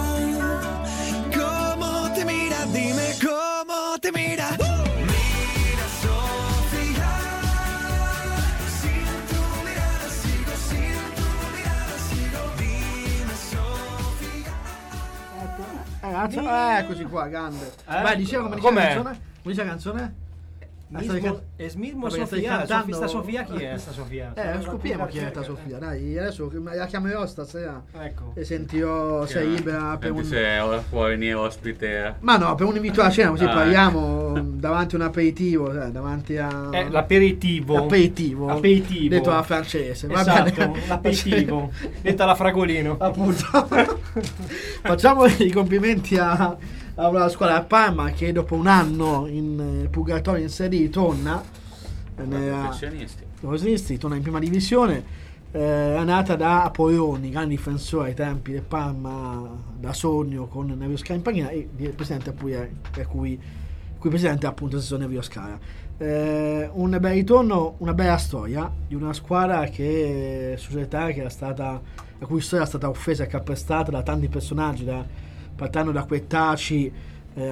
cómo te mira, dime cómo te mira. Mira, Sofía, sin tu mirada sigo, sin tu mirada sigo. Dime, Sofía. Eh, Cazzo, eh, eccoci qua, grande. Eh? Vai, diceva come dice la Com'è? canzone? Come dice la canzone? Ah, stavi Mismo, can- Esmismo Vabbè, stai Sofia, cantando- Sofi- sta Sofia chi è sta Sofia? Eh, Sta- scopriamo chi è sta eh. Sofia, dai, adesso la chiamerò stasera Ecco. e sentirò se è libera per Senti un... se ora può venire ospite. Ma no, per un invito alla cena, così Ah, parliamo davanti a un aperitivo, cioè, davanti a... Eh, l'aperitivo. Aperitivo. Aperitivo. Detto alla francese, va Esatto, bene? l'aperitivo. Detto alla Fragolino. Appunto. Facciamo i complimenti a, a una squadra del Parma che dopo un anno in eh, purgatorio in Serie D torna nella- Professionisti. professionisti, torna in prima divisione. Eh, è nata da Apolloni, grande difensore ai tempi del Parma, da Sogno con Nevio Scala in panchina, e il presidente pure, per cui, cui presidente è appunto stesso Nevio Scala. Eh, un bel ritorno, una bella storia di una squadra che società che era stata, la cui storia è stata offesa e calpestata da tanti personaggi, da, partendo da Quettaci eh,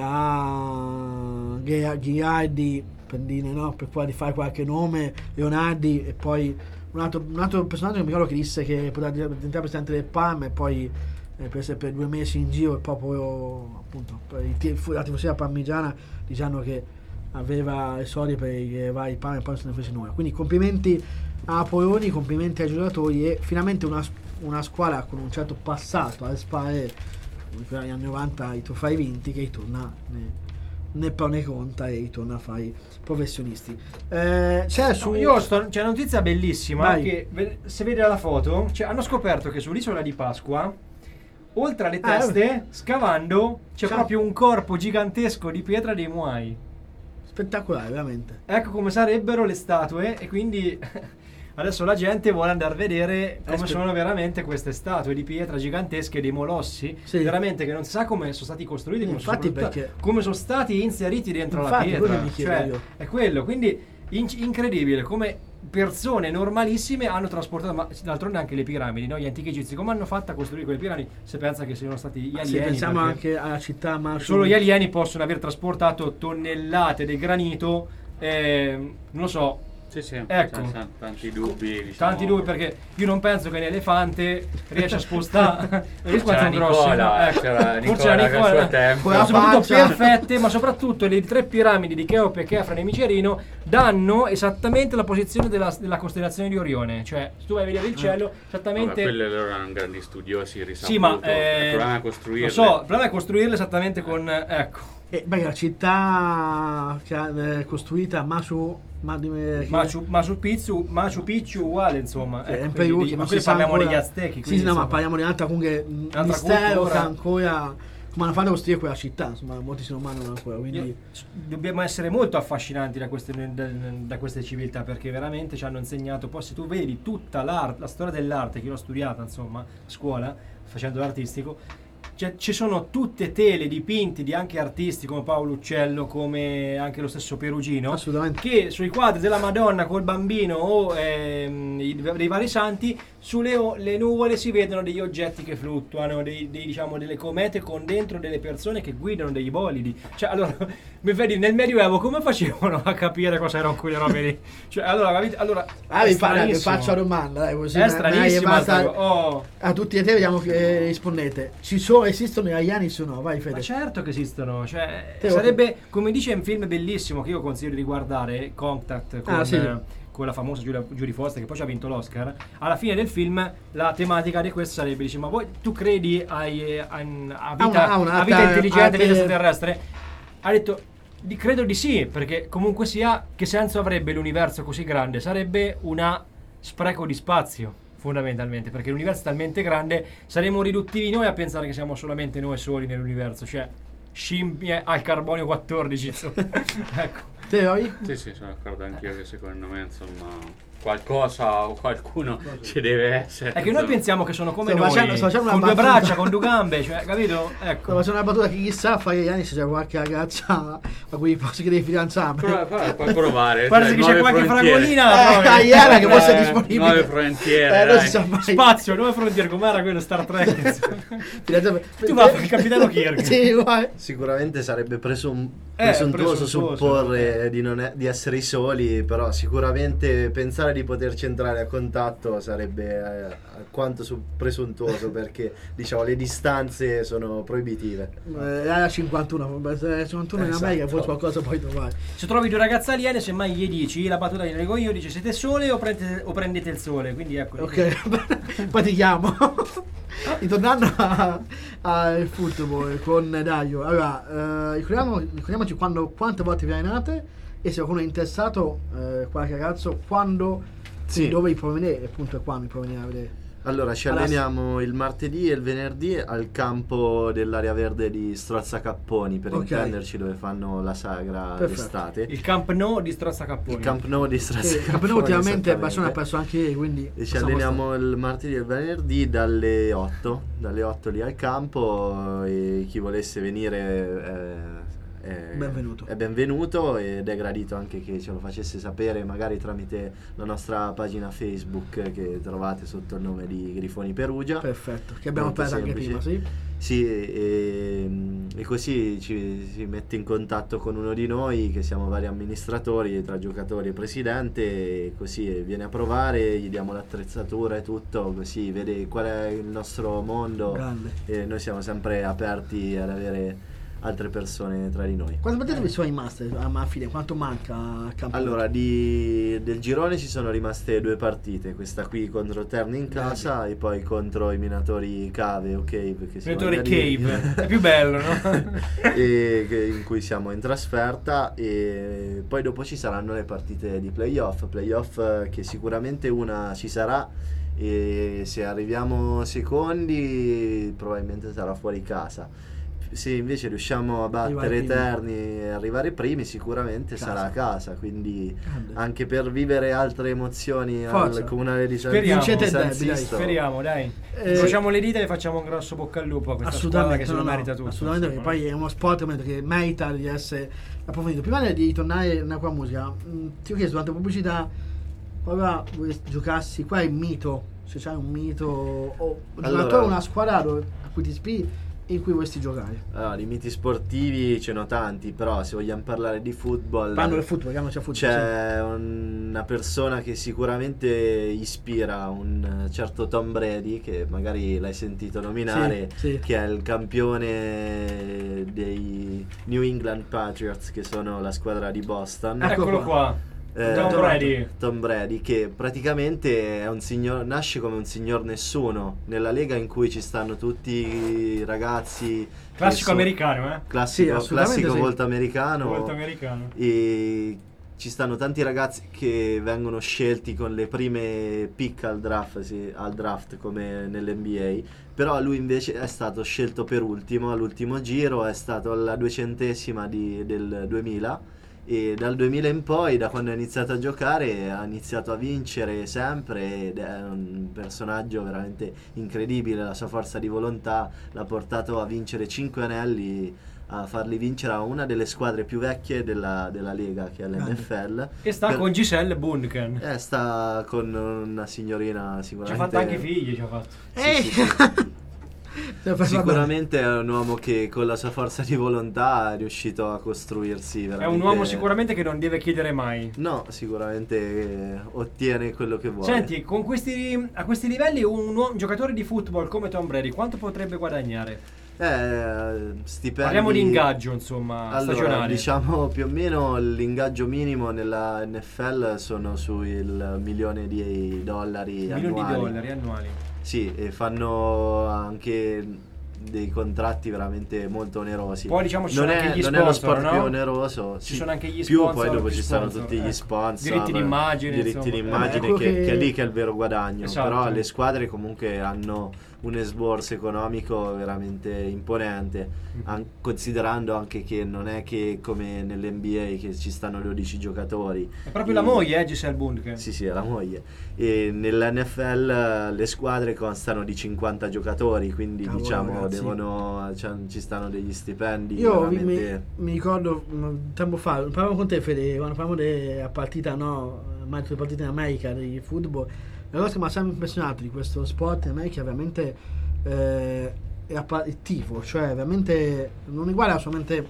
a Ghia- Ghiardi per dire, no, per poi di fare qualche nome, Leonardi, e poi un altro, un altro personaggio che mi ricordo che disse che poteva diventare presidente del Parma e poi eh, per essere per due mesi in giro e proprio appunto per i tif- la tifoseria parmigiana dicendo che aveva i soldi per i vari Parma e poi non se ne fece nulla. Quindi complimenti a Poloni, complimenti ai giocatori e finalmente una, una squadra con un certo passato alle spalle, come negli anni novanta i trofei vinti, che ritorna ne, ne pro ne conta e ritorna a fare i professionisti. Eh, c'è su No, io sto, c'è una notizia bellissima Vai. che ve- se vedi la foto, cioè, hanno scoperto che sull'isola di Pasqua, oltre alle Ah, teste, scavando, c'è C'è- proprio un corpo gigantesco di pietra dei Moai. spettacolare, veramente. Ecco come sarebbero le statue e quindi adesso la gente vuole andare a vedere come Aspe- sono veramente queste statue di pietra gigantesche dei molossi, Sì. veramente che non si sa come sono stati costruiti, come, Infatti, sono, perché- come sono stati inseriti dentro Infatti, la quello pietra. mi chiedo Cioè, io. è quello, quindi in- incredibile come persone normalissime hanno trasportato, ma d'altronde anche le piramidi, no? Gli antichi egizi, come hanno fatto a costruire quelle piramidi? Se pensa che siano stati gli Se alieni, pensiamo perché anche alla città Machu, solo gli alieni possono aver trasportato tonnellate di granito, eh, non lo so. Sì, sì, Ecco. senza tanti dubbi. Diciamo. Tanti dubbi, perché io non penso che un elefante riesca a spostare C'era Nicola, c'era forse era Nicola che al suo Nicola, tempo. ma soprattutto Faccia. perfette, ma soprattutto le tre piramidi di Cheope, Chefren e Micerino danno esattamente la posizione della, della costellazione di Orione, cioè se tu vai a vedere il cielo Vabbè, esattamente. quelli loro erano grandi studiosi, risaputo. Sì, ma il eh, problema è costruirle. lo so, il problema è costruirle esattamente con ecco. e beh, la città che ha eh, costruita Machu ma, eh, Machu, Machu Picchu, Machu Picchu uguale, insomma. che è Ecco, in quindi, Perù, che ma non qui si sa parliamo ancora- degli Aztechi. Sì, quindi, sì, no, ma insomma. parliamo di un'altra comunque mh, Un'altra mistero cultura. che ancora come hanno fatto a costruire quella città, insomma, molti si domandano ancora, quindi Io- dobbiamo essere molto affascinanti da queste, da, da queste civiltà, perché veramente ci hanno insegnato. Poi se tu vedi tutta l'arte, la storia dell'arte che io ho studiata insomma a scuola facendo l'artistico, cioè, ci sono tutte tele dipinti di anche artisti come Paolo Uccello, come anche lo stesso Perugino, assolutamente. che sui quadri della Madonna col bambino o ehm, i- dei vari santi, sulle o- le nuvole si vedono degli oggetti che fluttuano, dei, dei, diciamo delle comete con dentro delle persone che guidano dei bolidi. Cioè, allora, mi vedi, nel Medioevo come facevano a capire cosa erano quelle robe lì? Cioè, allora, capite? allora Ah, è vi fa- dai, vi stranissimo. faccio la domanda, dai, così È me- me stranissima la sta llevata- co- oh. a tutti e tre vediamo che rispondete. Ci sono, esistono gli alieni o no? Vai Fede. Ma certo che esistono, cioè, Te- sarebbe, come dice un film bellissimo che io consiglio di guardare, Contact, con, Ah, sì. eh, con la famosa Giulia, Julie Foster, che poi ci ha vinto l'Oscar. Alla fine del film la tematica di questo sarebbe, dice, ma voi tu credi ai- a, a vita, A una- a una- a vita a- intelligente, a- vita extraterrestre? Ha detto, di, credo di sì, perché comunque sia, che senso avrebbe l'universo così grande? Sarebbe una spreco di spazio, fondamentalmente, perché l'universo è talmente grande, saremo riduttivi noi a pensare che siamo solamente noi soli nell'universo, cioè scimmie al carbonio quattordici, insomma. Ecco. Te Roy? Sì, sì, sono d'accordo anch'io che secondo me, insomma, qualcosa o qualcuno ci deve essere. È che noi insomma. pensiamo che sono come Sto noi, facendo- sto facendo una con due battuta. braccia, con due gambe, cioè, capito? Sto Ecco. facendo una battuta che chissà fra gli alieni se c'è qualche ragazza a cui posso chiedere fidanzare. Prova- prova- puoi provare. Guarda dai, che c'è nuove qualche frontiere. fragolina. Eh, proprio. dai, era che fosse Eh, disponibile. Nuove frontiere, Eh, non dai. si sa mai. Spazio, nuove frontiere, com'era quello Star Trek? Fidanzare- Tu vai a fare il capitano Kirk. Sì, vai. Sicuramente sarebbe presum- Eh, presuntuoso presuntuoso, supporre sperare di, non è- di essere i soli, però sicuramente pensare di poterci entrare a contatto sarebbe eh, alquanto su- presuntuoso, perché diciamo le distanze sono proibitive. Eh, area cinquantuno, beh, se cinquantuno in Esatto. America poi qualcosa puoi trovare. Se trovi due ragazze aliene, semmai gli dici la battuta che leggo io, dice siete sole o prendete, o prendete il sole, quindi ecco. Ok, poi ti chiamo. Ritornando a- al football con Dario, allora, eh, ricordiamo- ricordiamoci quando, quante volte vi allenate, e se qualcuno è interessato, eh, qualche ragazzo, quando, Sì. dove vi può venire, appunto, e quando vi può venire a vedere. Allora, ci Allora, alleniamo il martedì e il venerdì al campo dell'area verde di Strozza Capponi, per Ok. intenderci, dove fanno la sagra Perfetto. d'estate. Il Camp Nou di Strozza Capponi. Il Camp Nou di Strozza Sì, Capponi. Campino ultimamente esattamente. Barcellona ha perso anche ieri, quindi E ci possiamo alleniamo il martedì e il venerdì dalle otto, dalle otto lì al campo, e chi volesse venire eh, è Benvenuto. è benvenuto, ed è gradito anche che ce lo facesse sapere, magari tramite la nostra pagina Facebook che trovate sotto il nome di Grifoni Perugia. Perfetto, che abbiamo Molto aperto anche semplice. prima, sì. Sì, e, e così ci si mette in contatto con uno di noi, che siamo vari amministratori tra giocatori e presidente, e così viene a provare, gli diamo l'attrezzatura e tutto, così vede qual è il nostro mondo. Grande. E noi siamo sempre aperti ad avere altre persone tra di noi. Quante partite vi sono rimaste a a fine? Quanto manca al campo? Allora, di, del girone ci sono rimaste due partite, questa qui contro Terni in casa e poi contro i minatori Cave o Cave, che si Minatori voglia dire. Cave, è più bello, no? E che- in cui siamo in trasferta, e poi dopo ci saranno le partite di playoff, playoff eh, che sicuramente una ci sarà, e se arriviamo secondi probabilmente sarà fuori casa. Se invece riusciamo a battere Arrivare i primi. Terni e arrivare primi, sicuramente Casa. sarà a casa, quindi Grande. anche per vivere altre emozioni Forza. al comunale di San Speriamo. Vincete il San derby, dai. Sisto. Speriamo, dai. Eh, Incrociamo le dita e facciamo un grosso bocca al lupo a questa squadra che Assolutamente, se no, lo no, merita tutto. assolutamente, perché poi è uno sport ovviamente, che merita di essere approfondito. Prima di tornare nella tua musica, mh, ti ho chiesto durante la pubblicità, ora vorresti giocassi, qua è il mito, se c'hai un mito o un Allora- giocatore, una squadra dove- a cui ti ispiri e in cui vorresti giocare. Allora, di miti sportivi ce n'ho tanti, però se vogliamo parlare di football, Parlo del football, chiamiamoci a football. c'è una persona che sicuramente ispira, un certo Tom Brady, che magari l'hai sentito nominare, Sì, sì. che è il campione dei New England Patriots, che sono la squadra di Boston. Eccolo qua. Eh, Tom Brady. Tom Brady, che praticamente è un signor, nasce come un signor nessuno nella lega in cui ci stanno tutti i ragazzi. che Classico so- americano, eh? Classico, Sì, assolutamente classico sì. volto americano. Volto americano. E ci stanno tanti ragazzi che vengono scelti con le prime pick al draft, sì, al draft come nell'N B A, però lui invece è stato scelto per ultimo, all'ultimo giro, è stato alla duecentesima di- del duemila, e dal duemila in poi, da quando ha iniziato a giocare, ha iniziato a vincere sempre, ed è un personaggio veramente incredibile. La sua forza di volontà l'ha portato a vincere cinque anelli, a farli vincere a una delle squadre più vecchie della, della Lega, che è l'N F L. E sta Per- con Giselle Bundchen. eh, sta con una signorina Ci ha sicuramente. fatto anche figli, ci ha fatto. Ehi! Sì, sì, sì. Vabbè. Sicuramente è un uomo che con la sua forza di volontà è riuscito a costruirsi È veramente. un uomo sicuramente che non deve chiedere mai. No, sicuramente eh, ottiene quello che vuole. Senti, con questi, a questi livelli un, uomo- un giocatore di football come Tom Brady quanto potrebbe guadagnare? Eh, stipendi... Parliamo di ingaggio, insomma, Allora, stagionale. diciamo più o meno l'ingaggio minimo nella N F L sono sul milione di dollari Milioni di annuali. dollari annuali. Sì, e fanno anche dei contratti veramente veramente onerosi. Poi diciamo ci non sono è, anche gli non è lo sponsor, sport no? più oneroso. Ci sì. sono anche gli più sponsor, poi dopo più ci stanno sponsor, tutti gli ecco. sponsor, Diritti d'immagine, diritti insomma. d'immagine, Eh, che, che- che è lì che è il vero guadagno. Esatto. Però le squadre comunque hanno un esborso economico veramente imponente, an- considerando anche che non è che come nell'N B A che ci stanno dodici giocatori. È proprio E- la moglie, eh, Giselle Bundchen. Sì, sì, è la moglie. E nell'N F L eh, le squadre constano di cinquanta giocatori, quindi Cavolo, diciamo ragazzi. devono, cioè, ci stanno degli stipendi Io mi, veramente... mi- mi ricordo mh, tempo fa, parlavo con te Fede, quando parlavamo della partita, no, mai tutte le partite in America di football, la cosa che mi ha sempre impressionato di questo sport in America è veramente eh, è appa- il tifo, cioè veramente non riguarda solamente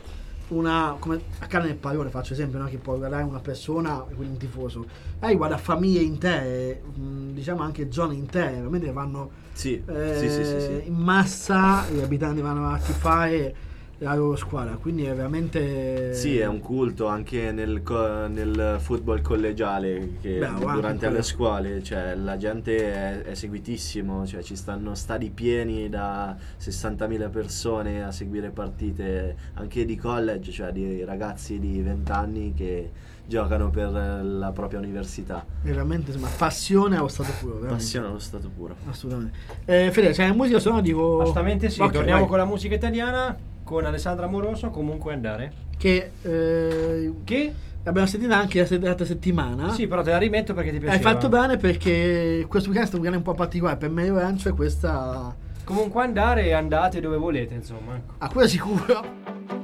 una, come accade nel pallone, faccio esempio, no? Che può guardare una persona, quindi un tifoso, lei guarda famiglie intere, mh, diciamo anche zone intere, veramente vanno Sì, eh, sì, sì, sì, sì. in massa, gli abitanti vanno a tifare la loro squadra, quindi è veramente Sì, è un culto anche nel, co- nel football collegiale che Bravo, anche durante quello. le scuole, cioè la gente è, è seguitissimo, cioè ci stanno stadi pieni da sessantamila persone a seguire partite anche di college, cioè di ragazzi di venti anni che giocano per la propria università. veramente insomma, passione allo stato puro, veramente. Passione allo stato puro. Assolutamente. Eh, Fede, c'è la musica, sono dico Assolutamente sì, Ok, torniamo vai. con la musica italiana con Alessandra Moroso, comunque andare. Che, eh, Che? abbiamo sentito anche la se- l'altra settimana. Sì, però te la rimetto perché ti piaceva. Hai fatto bene perché questo weekend è un weekend un po' particolare per me e Lorenzo, e questa Comunque andare e andate dove volete, insomma. Ecco. a quello sicuro.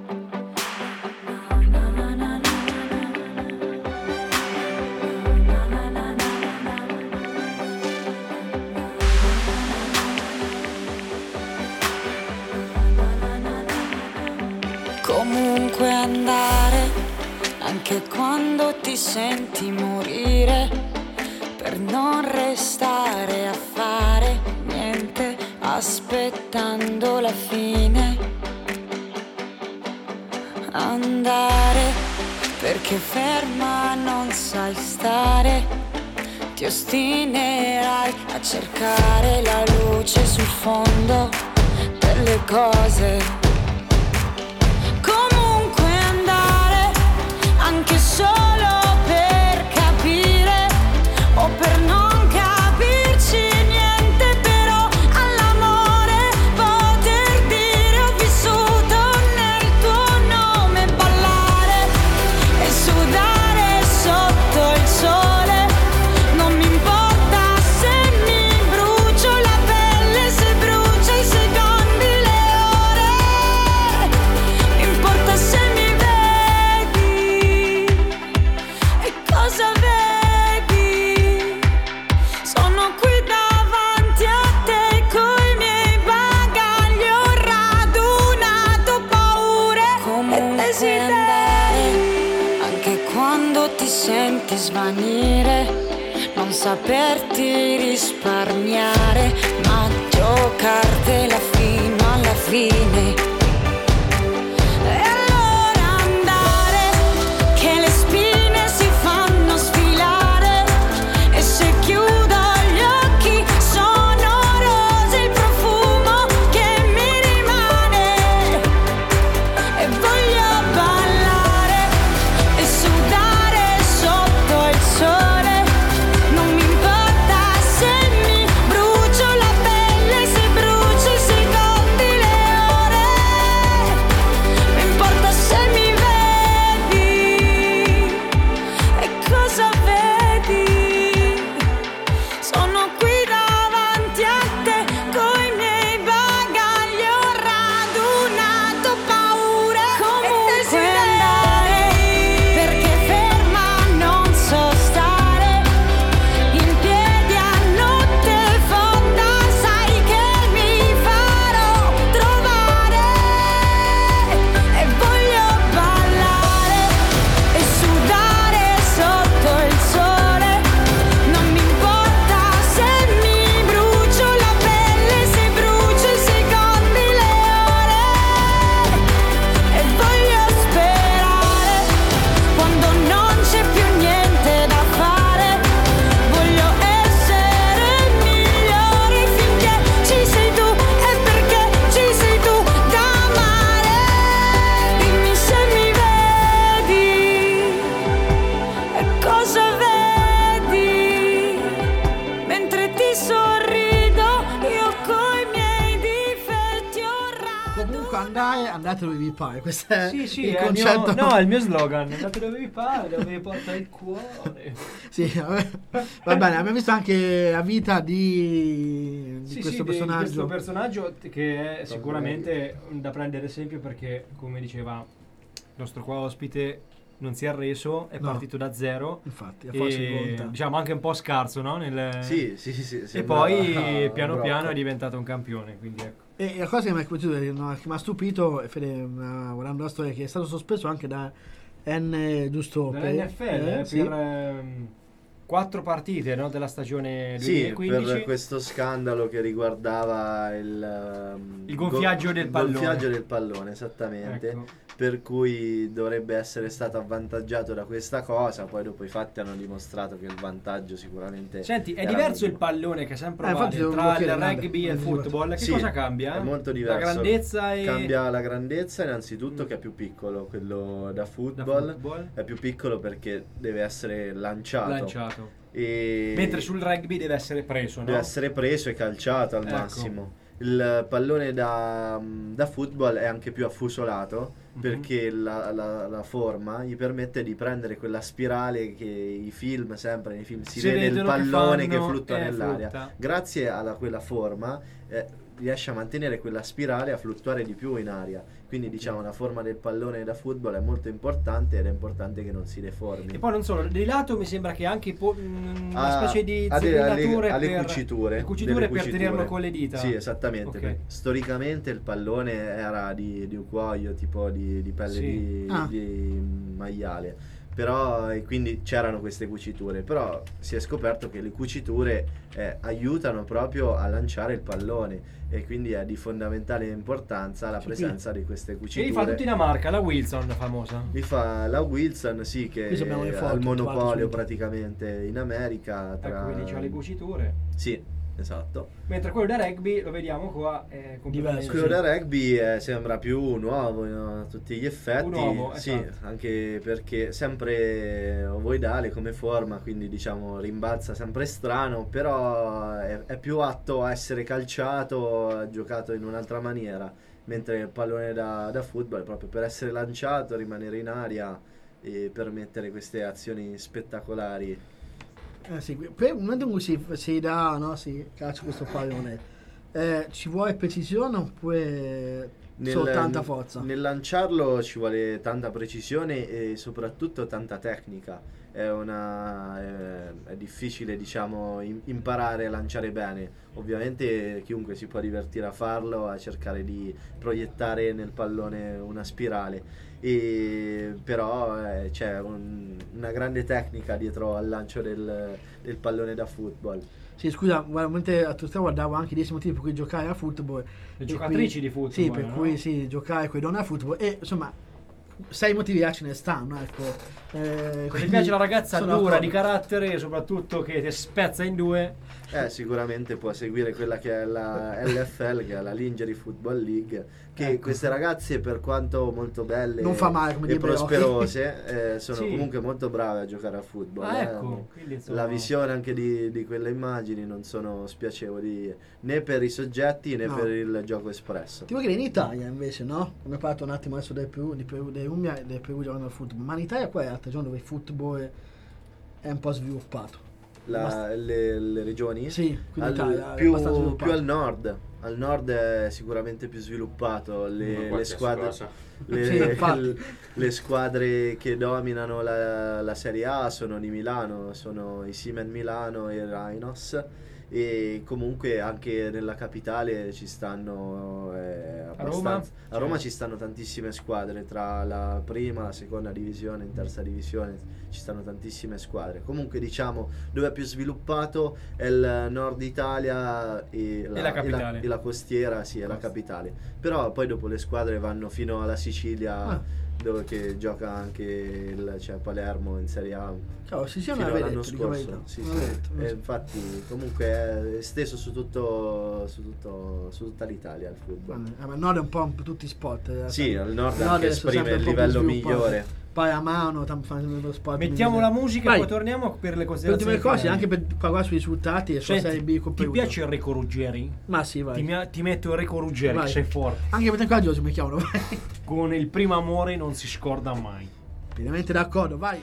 Comunque andare, anche quando ti senti morire, per non restare a fare niente, aspettando la fine. Andare, perché ferma non sai stare, ti ostinerai a cercare la luce sul fondo delle cose. Comunque andare, anche solo per capire o per non capirci niente, però all'amore poter dire ho vissuto nel tuo nome, ballare e sudare sotto il sole, non mi importa se mi brucio la pelle, se brucia i secondi, le ore, mi importa se mi vedi e cosa vedi, sono qui davanti a te coi miei bagagli, ho radunato paure e desideri, anche quando ti senti svanire, non saperti risparmiare, ma giocartela fino alla fine. E allora andare, che le spine si fanno sfilare, e se chiudo gli occhi sono rose il profumo che mi rimane, e voglio ballare e sudare sotto il sole, non mi importa se mi brucio la pelle, se brucio i secondi, le ore, mi importa se mi vedi e cosa vedi, sono qui davanti a te coi miei bagagli, ho radunato paure e desideri, perché ferma non so stare, in piedi a notte fonda, sai che mi farò trovare, e voglio ballare e sudare sotto il sole, non mi importa se mi brucio la pelle, se brucio i secondi, le ore, e voglio sperare quando non c'è più niente da fare, voglio essere migliore finché ci sei tu, e perché ci sei tu da amare, dimmi se mi vedi e cosa vedi, mentre ti sorrido io coi miei difetti ho radunato. Comunque andare, andate dove vi pare, questo è Sì, sì, il è il mio, concetto. no, è il mio slogan. Andate dove vi pare, dove vi porta il cuore. Sì, vabbè. Va bene, abbiamo visto anche la vita di, di Sì, questo sì, di- di personaggio. questo personaggio che è sicuramente da prendere esempio perché, come diceva il nostro qua ospite, non si è arreso, è No. partito da zero. Infatti, a forza di E, volontà. diciamo anche un po' scarso, no? Nel- Sì, sì, sì, sì, E sembra poi un piano brocco. piano è diventato un campione, quindi ecco. E la cosa che mi ha, no, che mi ha stupito, Fede, uh, guardando la storia, che è stato sospeso anche da N, giusto? Dall'N F L eh, eh, sì. per ehm, quattro partite, no, della stagione Sì, duemilaquindici. per questo scandalo che riguardava il, um, Il gonfiaggio go- del il pallone. gonfiaggio del pallone, esattamente. Ecco. Per cui dovrebbe essere stato avvantaggiato da questa cosa. Poi dopo i fatti hanno dimostrato che il vantaggio sicuramente. Senti, è era diverso minimo. il pallone che sempre Eh, vale infatti devo tra il chiedere, guarda, rugby e il non football. Che Sì, cosa cambia? È molto diverso. La grandezza e Cambia la grandezza innanzitutto, Mm. che è più piccolo, quello da da football. football È più piccolo perché deve essere lanciato. lanciato. E Mentre sul rugby deve essere preso, no? deve essere preso e calciato al Ecco. massimo. Il pallone da, da football è anche più affusolato, Mhm. perché la, la- la forma gli permette di prendere quella spirale che i film, sempre nei film, si, Si vede il vedono che pallone che, fanno, fluttua eh, nell'aria. flutta. Grazie alla quella forma eh, riesce a mantenere quella spirale, a fluttuare di più in aria. Quindi diciamo la forma del pallone da football è molto importante ed è importante che non si deformi. E poi non solo, di lato mi sembra che anche po- mh, una Ah, specie di alle- zellature alle, alle per, cuciture, le cuciture delle per cuciture. tenerlo con le dita. Sì, esattamente. Ok. perché storicamente il pallone era di, di un cuoio, tipo di, di pelle Sì. di, Ah. di maiale. Però e quindi c'erano queste cuciture. Però si è scoperto che le cuciture eh, aiutano proprio a lanciare il pallone. E quindi è di fondamentale importanza la Sì, presenza di queste E cuciture. li fa tutti una marca, la Wilson famosa. Li fa la Wilson, sì, che Qui abbiamo le ha foto, il monopolio trovate su- praticamente in America. Tra... Ecco, quindi c'ha le cuciture. Sì, esatto. Mentre quello da rugby, lo vediamo qua, è completamente Diverso. Quello da rugby eh, sembra più nuovo, no, a tutti gli effetti. Un uovo, sì, esatto. anche perché sempre ovoidale come forma, quindi diciamo rimbalza sempre strano, però è, è più atto a essere calciato, giocato in un'altra maniera, mentre il pallone da, da football è proprio per essere lanciato, rimanere in aria e permettere queste azioni spettacolari. Eh, sì, per il momento in cui si, si dà, no, si calcia questo pallone, eh, ci vuole precisione oppure solo tanta forza? Nel lanciarlo ci vuole tanta precisione e soprattutto tanta tecnica. È, una, è, è difficile, diciamo, im- imparare a lanciare bene. Ovviamente chiunque si può divertire a farlo, a cercare di proiettare nel pallone una spirale. E però eh, c'è un- una grande tecnica dietro al lancio del, del pallone da football. Sì, scusa, veramente a tutti guardavo anche dieci motivi per cui giocare a football. Le E giocatrici qui- di football, Sì, per no? cui sì, giocare con le donne a football. E insomma, sei motivi ce ne stanno, ecco. Eh, Se ti quindi piace la ragazza sono dura d'accordo. di carattere e soprattutto che ti spezza in due, Eh, sicuramente può seguire quella che è la L F L, che è la Lingerie Football League, che Ecco. queste ragazze, per quanto molto belle Non fa male, come e direbbero. prosperose, eh, sono Sì. comunque molto brave a giocare a football. Ah, eh. ecco, quindi, insomma- La visione anche di, di quelle immagini non sono spiacevoli né per i soggetti né No. per il gioco espresso. Ti vuoi dire in Italia invece, no? Come ho parlato un attimo adesso del Perù, di Perù, dell'Umbria e del Perù giocando al football. Ma in Italia qual è l'altra regione dove il football è un po' sviluppato? La- le, le regioni? Sì, qui in Al- Italia è più, abbastanza sviluppato. più al nord. Al nord è sicuramente più sviluppato. Come Le, le qualsiasi squadre. cosa. Le, Sì, infatti. l- le squadre che dominano la, la Serie A sono di Milano, sono i Simen Milano e il Rhinos. E comunque anche nella capitale ci stanno eh, abbastanza. A Roma Sì. ci stanno tantissime squadre, tra la prima, la seconda divisione, in terza divisione ci stanno tantissime squadre. Comunque diciamo dove è più sviluppato è il nord Italia e la, E la capitale. e la costiera, sì, è la capitale. Però poi dopo le squadre vanno fino alla Sicilia, Ah. dove che gioca anche il, cioè Palermo in Serie A. Ciao, si sia Fino una all'anno vedetta, dico la verità. scorso, sì, Una sì. vedetta, non E so. infatti comunque è esteso su tutto, su tutto su tutta l'Italia il football. Eh, ma al nord è un po' un po' tutti sport. eh, Sì, al nord al anche adesso esprime sempre il un po' più livello sviluppato. migliore. Poi a mano, tam- fanno lo sport. mettiamo migliore. la musica Vai. e poi torniamo per le Per considerazioni ultime cose, finali. anche per parlare sui risultati e sulla Senti, Serie B con ti Perù. piace Enrico Ruggeri? Ma sì, vai. Ti, mi- ti metto Enrico Ruggeri, Vai. che sei forte. Anche per te qua oggi mi chiamano, vai. Con il primo amore non si scorda mai. Pienamente d'accordo, vai.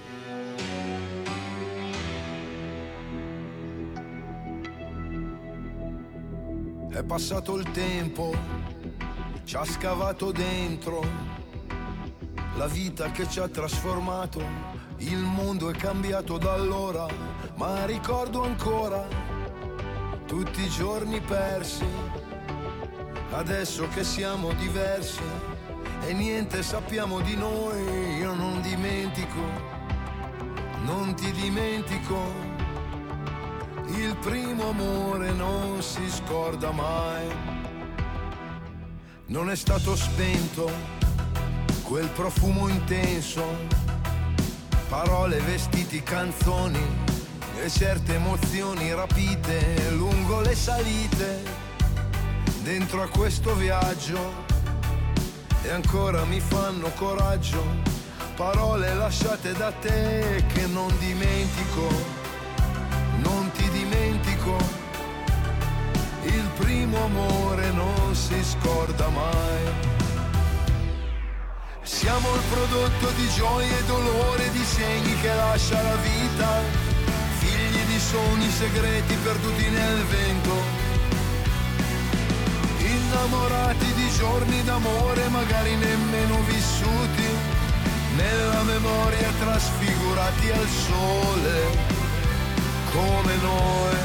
È passato il tempo, ci ha scavato dentro, la vita che ci ha trasformato, il mondo è cambiato da allora, ma ricordo ancora tutti i giorni persi, Adesso che siamo diversi e niente sappiamo di noi, io non dimentico, non ti dimentico. Il primo amore non si scorda mai. Non è stato spento quel profumo intenso, parole, vestiti, canzoni e certe emozioni rapite lungo le salite. Dentro a questo viaggio e ancora mi fanno coraggio, parole lasciate da te che non dimentico, non ti dimentico. Il primo amore non si scorda mai. Siamo il prodotto di gioie e dolore, di segni che lascia la vita, figli di sogni segreti perduti nel vento. Innamorati di giorni d'amore magari nemmeno vissuti, nella memoria trasfigurati al sole come noi.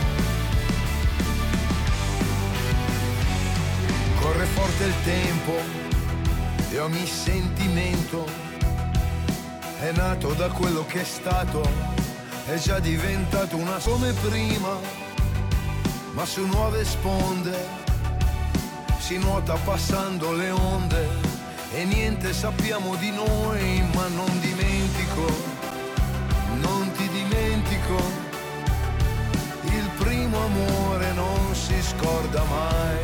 Corre forte il tempo e ogni sentimento è nato da quello che è stato, è già diventato una come prima, ma su nuove sponde si nuota passando le onde e niente sappiamo di noi, ma non dimentico, non ti dimentico. Il primo amore non si scorda mai.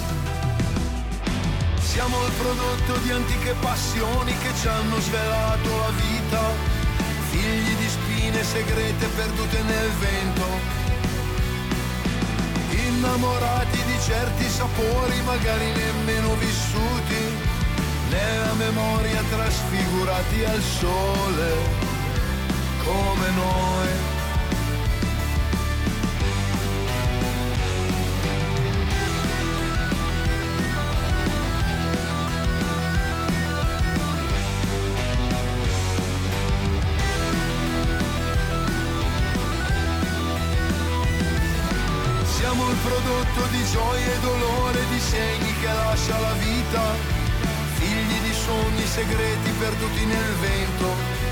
Siamo il prodotto di antiche passioni che ci hanno svelato la vita, figli di spine segrete perdute nel vento. Innamorati di certi sapori magari nemmeno vissuti, nella memoria trasfigurati al sole come noi. Siamo il prodotto di gioie e dolore, di segni che lascia la vita, figli di sogni segreti perduti nel vento.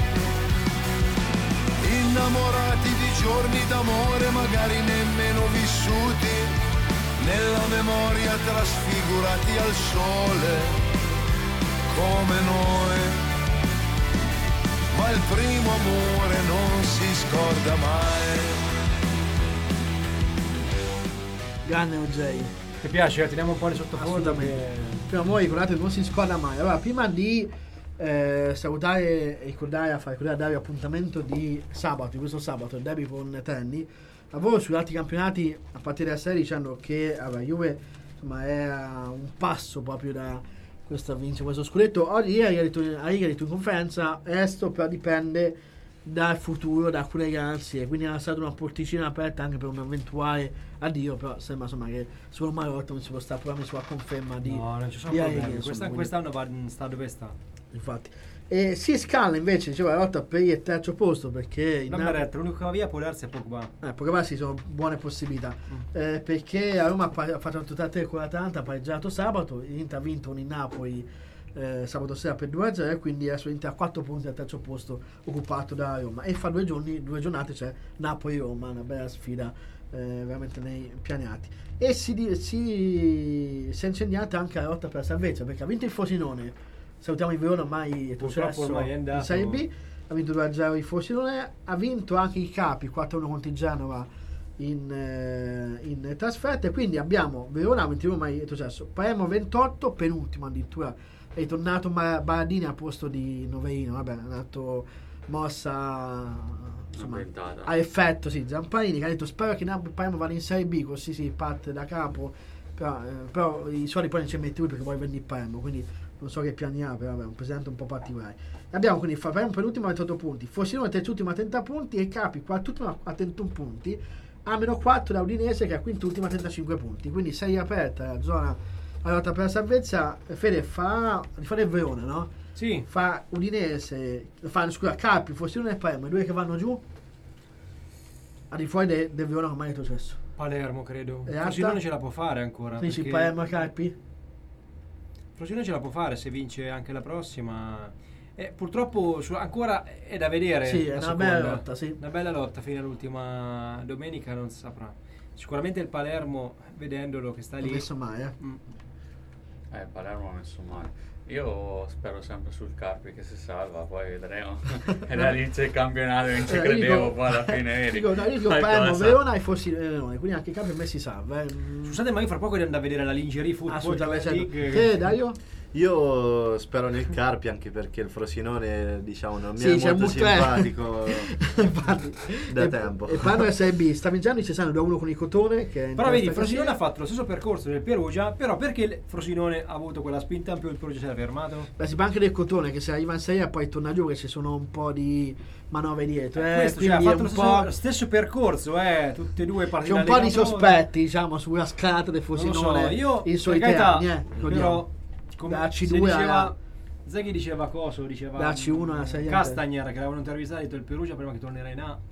Innamorati di giorni d'amore magari nemmeno vissuti, nella memoria trasfigurati al sole come noi. Ma il primo amore non si scorda mai. Grande O J. Ti piace? Teniamo un po' di sottofondo. Assolutamente. Prima o poi ricordate, non si scorda mai. Allora, prima di eh, salutare e ricordare a fare ricordare Dario appuntamento di sabato, di questo sabato, il derby con Terni, lavoro sugli altri campionati a partire da stasera dicendo che allora, Juve insomma è a un passo proprio da questo vincere questo scudetto. Oggi ieri ha detto, ieri ha detto in conferenza, resto però dipende dal futuro, da alcune garanzie, quindi era stata una porticina aperta anche per un eventuale addio, però sembra insomma che sul Marotta non si può stare programmi sulla conferma di no, non ci sono di problemi. Aeghi, Questa, insomma, quest'anno va, sta dove sta. Infatti. E si scala invece, diceva la lotta per il terzo posto perché in Napoli, l'unico che va via può darsi è Pogba. Eh, Pogba sì, sono buone possibilità. Mm. Eh, perché a Roma ha, pa- ha fatto un totale tre con l'Atalanta, ha pareggiato sabato, l'Inter ha vinto con il Napoli Eh, sabato sera per due a zero e quindi adesso l'Inter ha quattro punti al terzo posto occupato da Roma e fa due giorni due giornate c'è Napoli-Roma, una bella sfida eh, veramente nei pianiati e si, di, si, si è incendiata anche la lotta per la salvezza perché ha vinto il Frosinone, salutiamo il Verona ormai è purtroppo ormai è andato in Serie B, ha vinto due a zero il Frosinone, ha vinto anche i Capi quattro a uno contro il Genova in, eh, in trasferta e quindi abbiamo Verona ventidue ormai è successo, Palermo ventotto penultimo addirittura. È tornato Baradini al posto di Noveino, vabbè, è andato mossa insomma, a effetto, sì, Zamparini che ha detto spero che Napoli Palermo vada in Serie B, così si parte da capo, però, eh, però i soldi poi non ci metti lui perché vuoi vendere il Palermo, quindi non so che piani ha, però vabbè, un presidente un po' particolare. E abbiamo quindi Palermo penultimo a ventotto punti, Frosinone terzultimo a trenta punti e Capi quartultimo a trentuno punti, a meno quattro da Udinese che è quintultimo a trentacinque punti, quindi sei aperta la zona. Allora, per la salvezza, Fede fa rifare il Verona, no? Sì. Fa Udinese, fa scusa, Capi, Frosinone e Palermo, i due che vanno giù al di fuori del de Verona che mai è successo. Palermo credo. E Frosinone alta? ce la può fare ancora. Dici perché Palermo Carpi? Frosinone ce la può fare se vince anche la prossima. Eh, purtroppo su- ancora è da vedere. Sì, è la una seconda. bella lotta, sì. Una bella lotta fino all'ultima domenica, non si saprà. Sicuramente il Palermo, vedendolo che sta Non lì. ho messo mai, eh. Mm. Eh, Palermo ha messo male. Io spero sempre sul Carpi che si salva, poi vedremo. E dall'inizio del campionato non ci Eh, credevo, dico- poi alla fine vedi. Dico, no, io dico Qualcosa. Palermo, Verona e Frosinone, quindi anche il Carpi a me si salva. Eh. Scusate, ma io fra poco devo andare a vedere la Lingerie Football Assolutamente. League. Te, Dario? Io spero nel Carpi, anche perché il Frosinone, diciamo, non mi Sì, è c'è molto un tre. simpatico Infatti. da e, tempo. E Palermo S B sta vincendo, ci stanno due a uno con il Cotone. Che è in Però vedi, testa Frosinone ha classifica. fatto lo stesso percorso del Perugia, però perché il Frosinone ha avuto quella spinta in più, il Perugia si era fermato? Beh, si parla anche del Cotone che se arriva in Serie A poi torna giù, che ci sono un po' di manovre dietro. Eh, Questo, cioè, ha quindi è fatto lo un stesso, po'. lo stesso percorso, eh, tutte e due partite. C'è un da po' di Lega Pro. sospetti, diciamo, sulla scalata del Non lo Frosinone so, io in suoi per carità, termini, eh, però ricordiamo. come Da C se due diceva alla- Zaghi diceva coso, diceva Da C uno alla Serie A. Castagner che l'avevano intervistato, ha detto il Perugia prima che tornerà in A.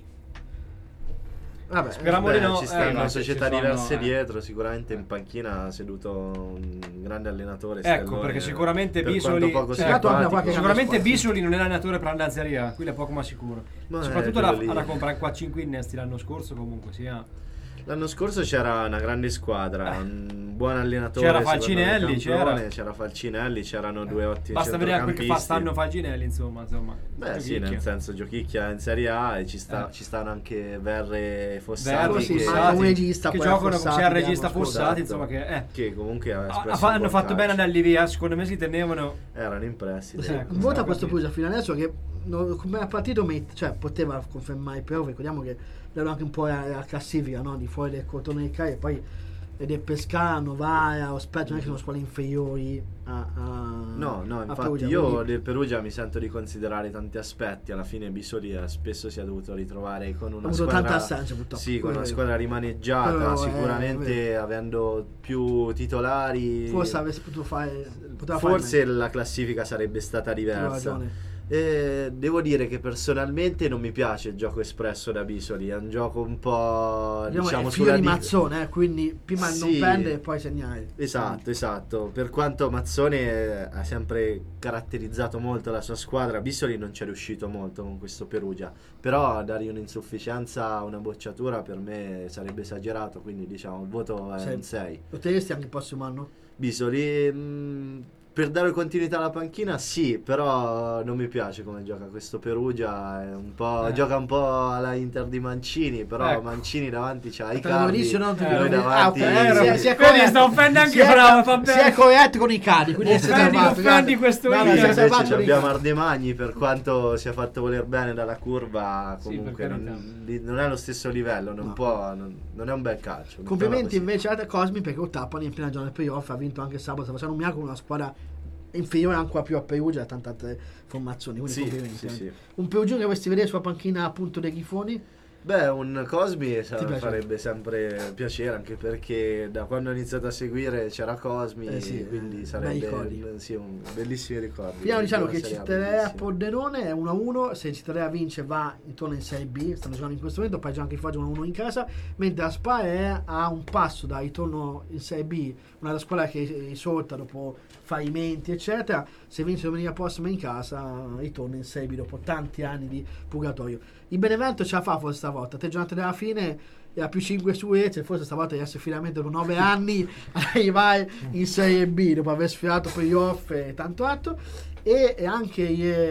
Vabbè, Speriamo Beh, di no. ci stanno eh, società ci sono, diverse eh. dietro, sicuramente in panchina ha seduto un grande allenatore. Ecco, Stellone, perché sicuramente per Bisoli quanto poco eh, simpatico. Esatto, anche qualche- sicuramente squadra. Bisoli non è l'allenatore per la Danzeria, quello è poco ma sicuro. Ma Soprattutto è la, quello lì. alla comprare qua cinque innesti l'anno scorso comunque sia. L'anno scorso c'era una grande squadra, un buon allenatore. C'era secondo me, Falcinelli, campione, c'era. c'era Falcinelli, c'erano due ottimi Basta vedere quel che fa centrocampisti. stanno Falcinelli, insomma, insomma. Beh sì, Giochicchia. nel senso Giochicchia in Serie A e ci, sta, Eh. ci stanno anche Verre e Fossati Verri, sì, che, ma Fossati, un regista, che poi giocano Fossati, sia il regista abbiamo Fossati, scusato. insomma che eh. che comunque ha Ah, espresso fa- un hanno buon fatto bene ad calcio. andarli via, secondo me si tenevano. Erano in prestito. Sì. Un voto a questo Perugia fino adesso che non- come ha partito met- cioè, poteva confermare, però ricordiamo che erano anche un po' la, la classifica, no? Di fuori del Cotone del Cagliari e poi ed è Pescara, Novara o Spezia, non è che sono squadre inferiori a, a No, no, a infatti Perugia, io quindi- del Perugia mi sento di considerare tanti aspetti. Alla fine Bisoli eh, spesso si è dovuto ritrovare con una Ha avuto squadra tanta assenza, purtroppo. Sì, con una Quello è squadra rimaneggiata, Quello è sicuramente vero. avendo più titolari. forse avesse potuto fare poteva fare Forse meglio. la classifica sarebbe stata Hai diversa. ragione. Eh, devo dire che personalmente non mi piace il gioco espresso da Bisoli, è un gioco un po' Diciamo, diciamo è figlio sulla di di- Mazzone, eh, quindi prima non Sì. prendere e poi segnare. Esatto, esatto. Per quanto Mazzone eh, ha sempre caratterizzato molto la sua squadra, Bisoli non ci è riuscito molto con questo Perugia. Però dare un'insufficienza, una bocciatura per me sarebbe esagerato, quindi diciamo il voto è Sì. un sei. Lo terresti anche il prossimo anno? Bisoli mh, per dare continuità alla panchina sì, però non mi piace come gioca questo Perugia, è un po', Eh. gioca un po' alla Inter di Mancini, però Ecco. Mancini davanti c'ha i Te l'avevo cardi, detto, no? Ti Eh, dico- noi ah, davanti ok, ero- si è- si è Vedi, corretto. sta offendendo anche Si è- Bravo, fa Si bene. è corretto con i cadi, quindi Offendi, siete salvati, offendi guarda. questo No, no, Inter. si è Invece salvato con i abbiamo cadi. Ardemagni, per quanto sia fatto voler bene dalla curva, Sì, comunque per carità. non, di- non è allo stesso livello, non, No. può, non, non è un bel calcio. Complimenti mettiamola invece a Cosmi perché Ottapani in piena giornata del playoff ha vinto anche sabato, sta facendo un miracolo con una squadra inferiore ancora più a Perugia e tante altre formazioni, quindi così. complimenti. Sì, sì, eh. sì. Un Perugia che vorresti vedere sulla panchina appunto dei Grifoni? Beh, un Cosmi sa- Ti piace? farebbe sempre piacere, anche perché da quando ho iniziato a seguire c'era Cosmi, Eh sì, quindi eh, sarebbe bei ricordi. sì, un bellissimi ricordi. Finiamo dicendo Una che Serie A Cittadella a bellissima. Pordenone è uno a uno, se Cittadella vince va intorno in Serie B, stanno giocando in questo momento, poi gioca anche Foggia uno a uno in casa, mentre la Spa è a un passo da ritorno in Serie B, una squadra che risorta dopo fallimenti eccetera, se vince domenica prossima in casa ritorna in Serie B dopo tanti anni di purgatorio. Il Benevento ce la fa forse stavolta, tre giornate dalla fine e a più cinque su Ece, forse stavolta riesce finalmente dopo nove anni ad arrivare in Serie B dopo aver sfilato playoff e tanto altro. E, e anche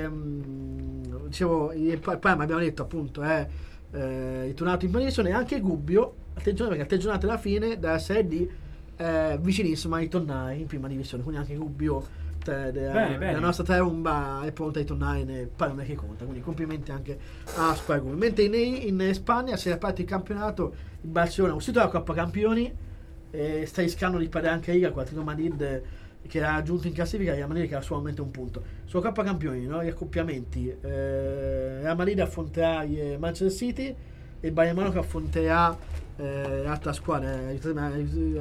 ehm, dicevo il Parma, abbiamo detto appunto è eh, ritornato in posizione, e anche Gubbio attenzione perché a tre giornate alla fine dalla Serie D è vicinissimo a ritornare in prima divisione, quindi anche Gubbio te- della, Bene, bene. della nostra terumba è pronta a ritornare nel Parma che conta, quindi complimenti anche a Square Gubbio. Mentre in, in Spagna si è aperto il campionato, il Barcellona è uscito dalla Coppa Campioni e sta rischiando di perdere anche Liga con Atletico Madrid che ha raggiunto in classifica Real Madrid che ha solamente un punto. Sulla Coppa Campioni, no? Gli accoppiamenti, eh, Real Madrid affronterà il Manchester City e il Bayern Monaco affronterà eh, l'altra squadra, eh, aiutatemi a,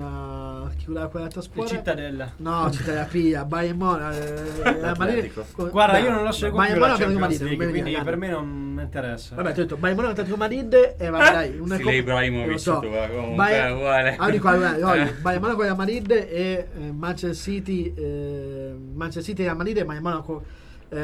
a chi quella quell'altra Il squadra? Cittadella. No, Cittadella Pia, Bayern Monaco, eh, Atletico. Guarda, io non lo seguo più Bayern la Monaco, Atletico Champions Madrid, League, non mi quindi viene, per grande. me non mi interessa. Vabbè, ti ho detto Bayern Monaco, Atletico Madrid e vabbè, dai, una Stile Ibrahimovic, lo so. tu, eh, comunque, Bayern- è uguale. Ah, dico, guarda, voglio, Eh. Bayern Monaco e Real Madrid e eh, Manchester City, eh, Manchester City e Real Madrid e Bayern Monaco. Eh,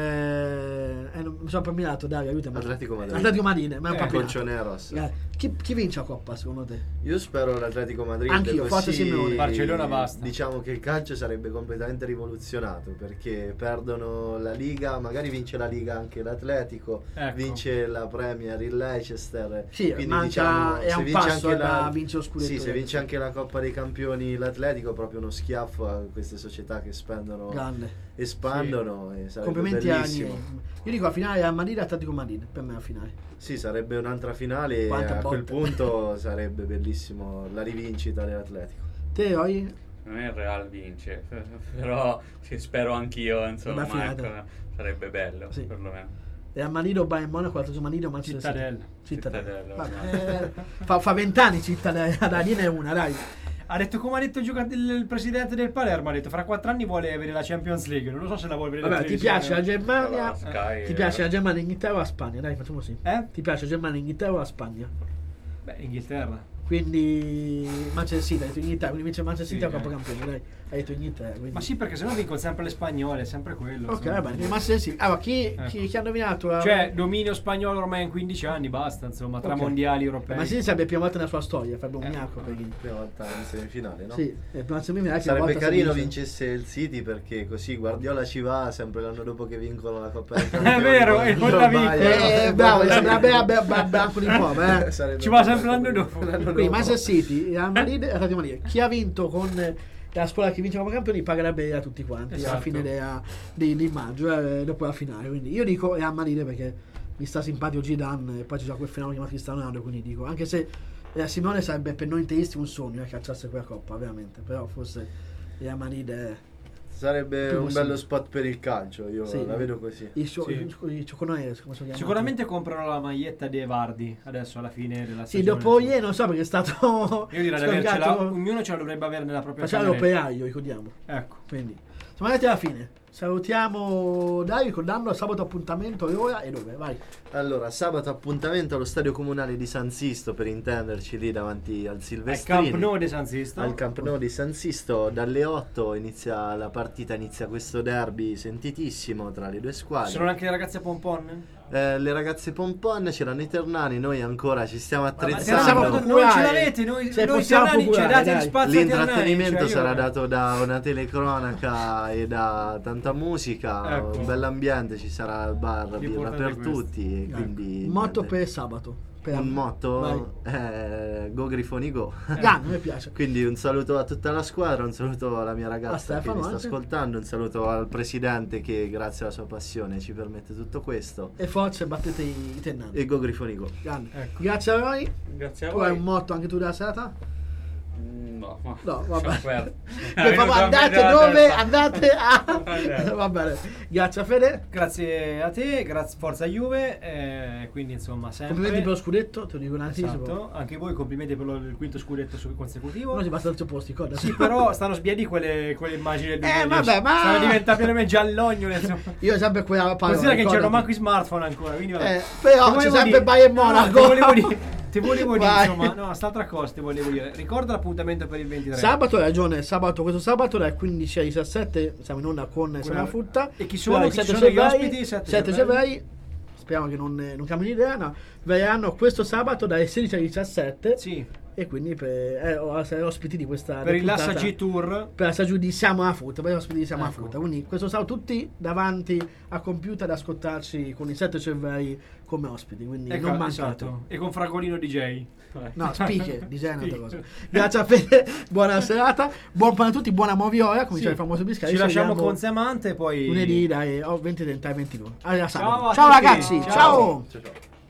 eh, non mi sono appamminato, dai, aiutami. Atletico Madrid. Atletico Madrid, ma è un Eh, po' appena. Colchoneros. Eh, chi, chi vince la Coppa secondo te? Io spero l'Atletico Madrid. Anch'io, forza così Simeone. Barcellona basta. Diciamo che il calcio sarebbe completamente rivoluzionato perché perdono la Liga, magari vince la Liga anche l'Atletico, Ecco. vince la Premier il Leicester. Sì, quindi manca- diciamo, è a se un vince passo anche da la vincere lo scudetto. Sì, se vince anche la Coppa dei Campioni l'Atletico, proprio uno schiaffo a queste società che spendono, Grande. espandono e sarebbe Complimenti a bellissimo. Niente. Io dico la finale Real Madrid e Atletico Madrid, per me la finale. Sì, sarebbe un'altra finale e Quante a quel botte. punto sarebbe bellissimo la rivincita dell'Atletico. Te, Roy? Per me il Real vince, però ci spero anch'io, insomma, Vabbè, ecco, finale. sarebbe bello, Sì. perlomeno. Real Madrid o Bayern Monaco, Atletico Madrid o Manchester City? Cittadella. Cittadella. Cittadella, Vabbè, eh, fa, fa vent'anni Cittadella, dai, ne è una, dai. Ha detto come ha detto il, giocat- il, il presidente del Palermo, ha detto fra quattro anni vuole avere la Champions League, non lo so se la vuole vedere. Vabbè, ti piace la Germania? Sky, Ti eh. piace la Germania, Inghilterra o la Spagna? Dai, facciamo così. Eh? Ti piace la Germania, Inghilterra o la Spagna? Beh, Inghilterra. Quindi Manchester City, hai detto Inghilterra, quindi vince Manchester City Sì, a eh. Coppa Campioni, dai. Hai detto Inghilterra, quindi. Ma sì, perché sennò vincono sempre le spagnole, è sempre quello. Ok, insomma. va bene, Manchester City. Allora, chi, chi, chi ha nominato? la- Cioè, dominio spagnolo ormai in quindici anni, basta, insomma, tra Ok. mondiali europei. Ma City sarebbe la prima volta nella sua storia, farebbe un Eh. miracolo per chi. Prima volta in semifinale, no? Sì, è prima semifinale che Sarebbe una volta si carino vince. vincesse il City perché così Guardiola ci va sempre l'anno dopo che vincono la Coppa dei È Campioni. vero, e non la vincono. Eh, bravo, sembra bella bella banco di prova, eh. Sarebbe Ci va bello. sempre l'anno dopo. Quindi Manchester City, Real Madrid e Atletico Madrid. Chi ha vinto con eh, la squadra che vince la Coppa Campioni pagherebbe a tutti quanti alla Esatto. fine della- di, di maggio, eh, dopo la finale. Quindi io dico Real Madrid perché mi sta simpatico Zidane e poi ci sono quel fenomeno chiamato Cristiano Ronaldo, quindi dico, anche se eh, Simone sarebbe per noi interisti un sogno eh, cacciasse quella Coppa, veramente, però forse Real Madrid è Sarebbe Più un possibile. bello spot per il calcio, io Sì. la vedo così. il suo Sì. il, il cioccolone, come si chiama? Sicuramente comprano la maglietta di Vardy adesso alla fine della Sì, stagione. dopo ieri non so perché è stato Io direi di avercela, scolgato- ognuno ce la dovrebbe avere nella propria faceva cameretta. l'operaio, ricordiamo. Ecco. Quindi siamo arrivati alla fine. Salutiamo dai, ricordando sabato appuntamento e ora e dove? Vai. Allora, sabato appuntamento allo stadio comunale di San Sisto, per intenderci, lì davanti al Al Silvestrini. Camp Nou di San Sisto. Al Camp Nou di San Sisto dalle otto inizia la partita, inizia questo derby sentitissimo tra le due Ci squadre. sono anche le ragazze pompon? Eh, le ragazze pompon, c'erano i ternani, noi ancora ci stiamo Ma siamo attrezzando. proprio- non ce l'avete, noi, Cioè, noi possiamo italiani, cioè, procurare, date dai. spazio ai L'intrattenimento italiani, cioè, io- sarà dato da una telecronaca e da tanta musica, Ecco. un bell'ambiente, ci sarà il bar, birra L'importante per è questo. tutti. E quindi, Un motto niente. per sabato. Per un motto Vai. eh, Go Grifoni Go. Grande, mi piace. Quindi un saluto a tutta la squadra, un saluto alla mia A ragazza che Stefano mi sta anche. ascoltando, un saluto al presidente che grazie alla sua passione ci permette tutto questo. E forza battete i, i tennanti. E Go Grifoni Go. Grande. Ecco. Grazie a voi. Grazie a Tu hai voi. un motto anche tu della serata? Mm, No, ma No, lasciamo vabbè. perdere. Per favore, È andate venuto a dove? testa. Andate a... Vabbè. Va bene. Grazie a Fede. Grazie a te, grazie Forza Juve, eh, quindi insomma sempre... Complimenti per lo scudetto, te lo dico in anticipo. Esatto, anche voi complimenti per lo- il quinto scudetto su- consecutivo. Non si basta al suo posto, ricorda. Sì, però stanno sbiadi quelle, quelle immagini del Eh, duemiladieci. vabbè, ma- Stanno diventando veramente giallognole, insomma. Io ho sempre quella parola. Considera che non c'erano ricordati. manco i smartphone ancora, quindi vabbè. Eh, però Ti c'è volevo sempre dire- Bayern no, no, Monaco. Ti volevo dire, ti volevo dire Vai. insomma, no, st'altra cosa ti volevo dire. Ricorda l'appuntamento per il ventitré. Sabato hai ragione, sabato, questo sabato dalle quindici alle diciassette siamo in onda con Sera Frutta. E chi sono? Poi Chi sette sono gli Cervelli, ospiti? Sette sette Cervelli. Cervelli, speriamo che non, non cambiano idea, no. Verranno questo sabato dalle sedici alle diciassette. Sì. E quindi per eh, o- saremo ospiti di questa Per il puntata. Lassa G Tour. Per la stagione di Siamo a Frutta, per gli ospiti di Siamo a Ecco. Frutta. Quindi questo sabato tutti davanti a computer ad ascoltarci con i sette cervelli come ospiti. Quindi Ecco, non mancate. esatto. E con Fragolino D J. No, speaker, design è un'altra cosa. Speaker. Grazie a Fede, buona serata, buon pane a tutti, buona moviola, come Sì. diceva il famoso Biscari. Ci lasciamo con Semante e poi lunedì dai oh, venti trenta e ventidue. Allora, Ciao sabato. a Ciao tutti. ragazzi, Ciao. ciao. Ciao ciao.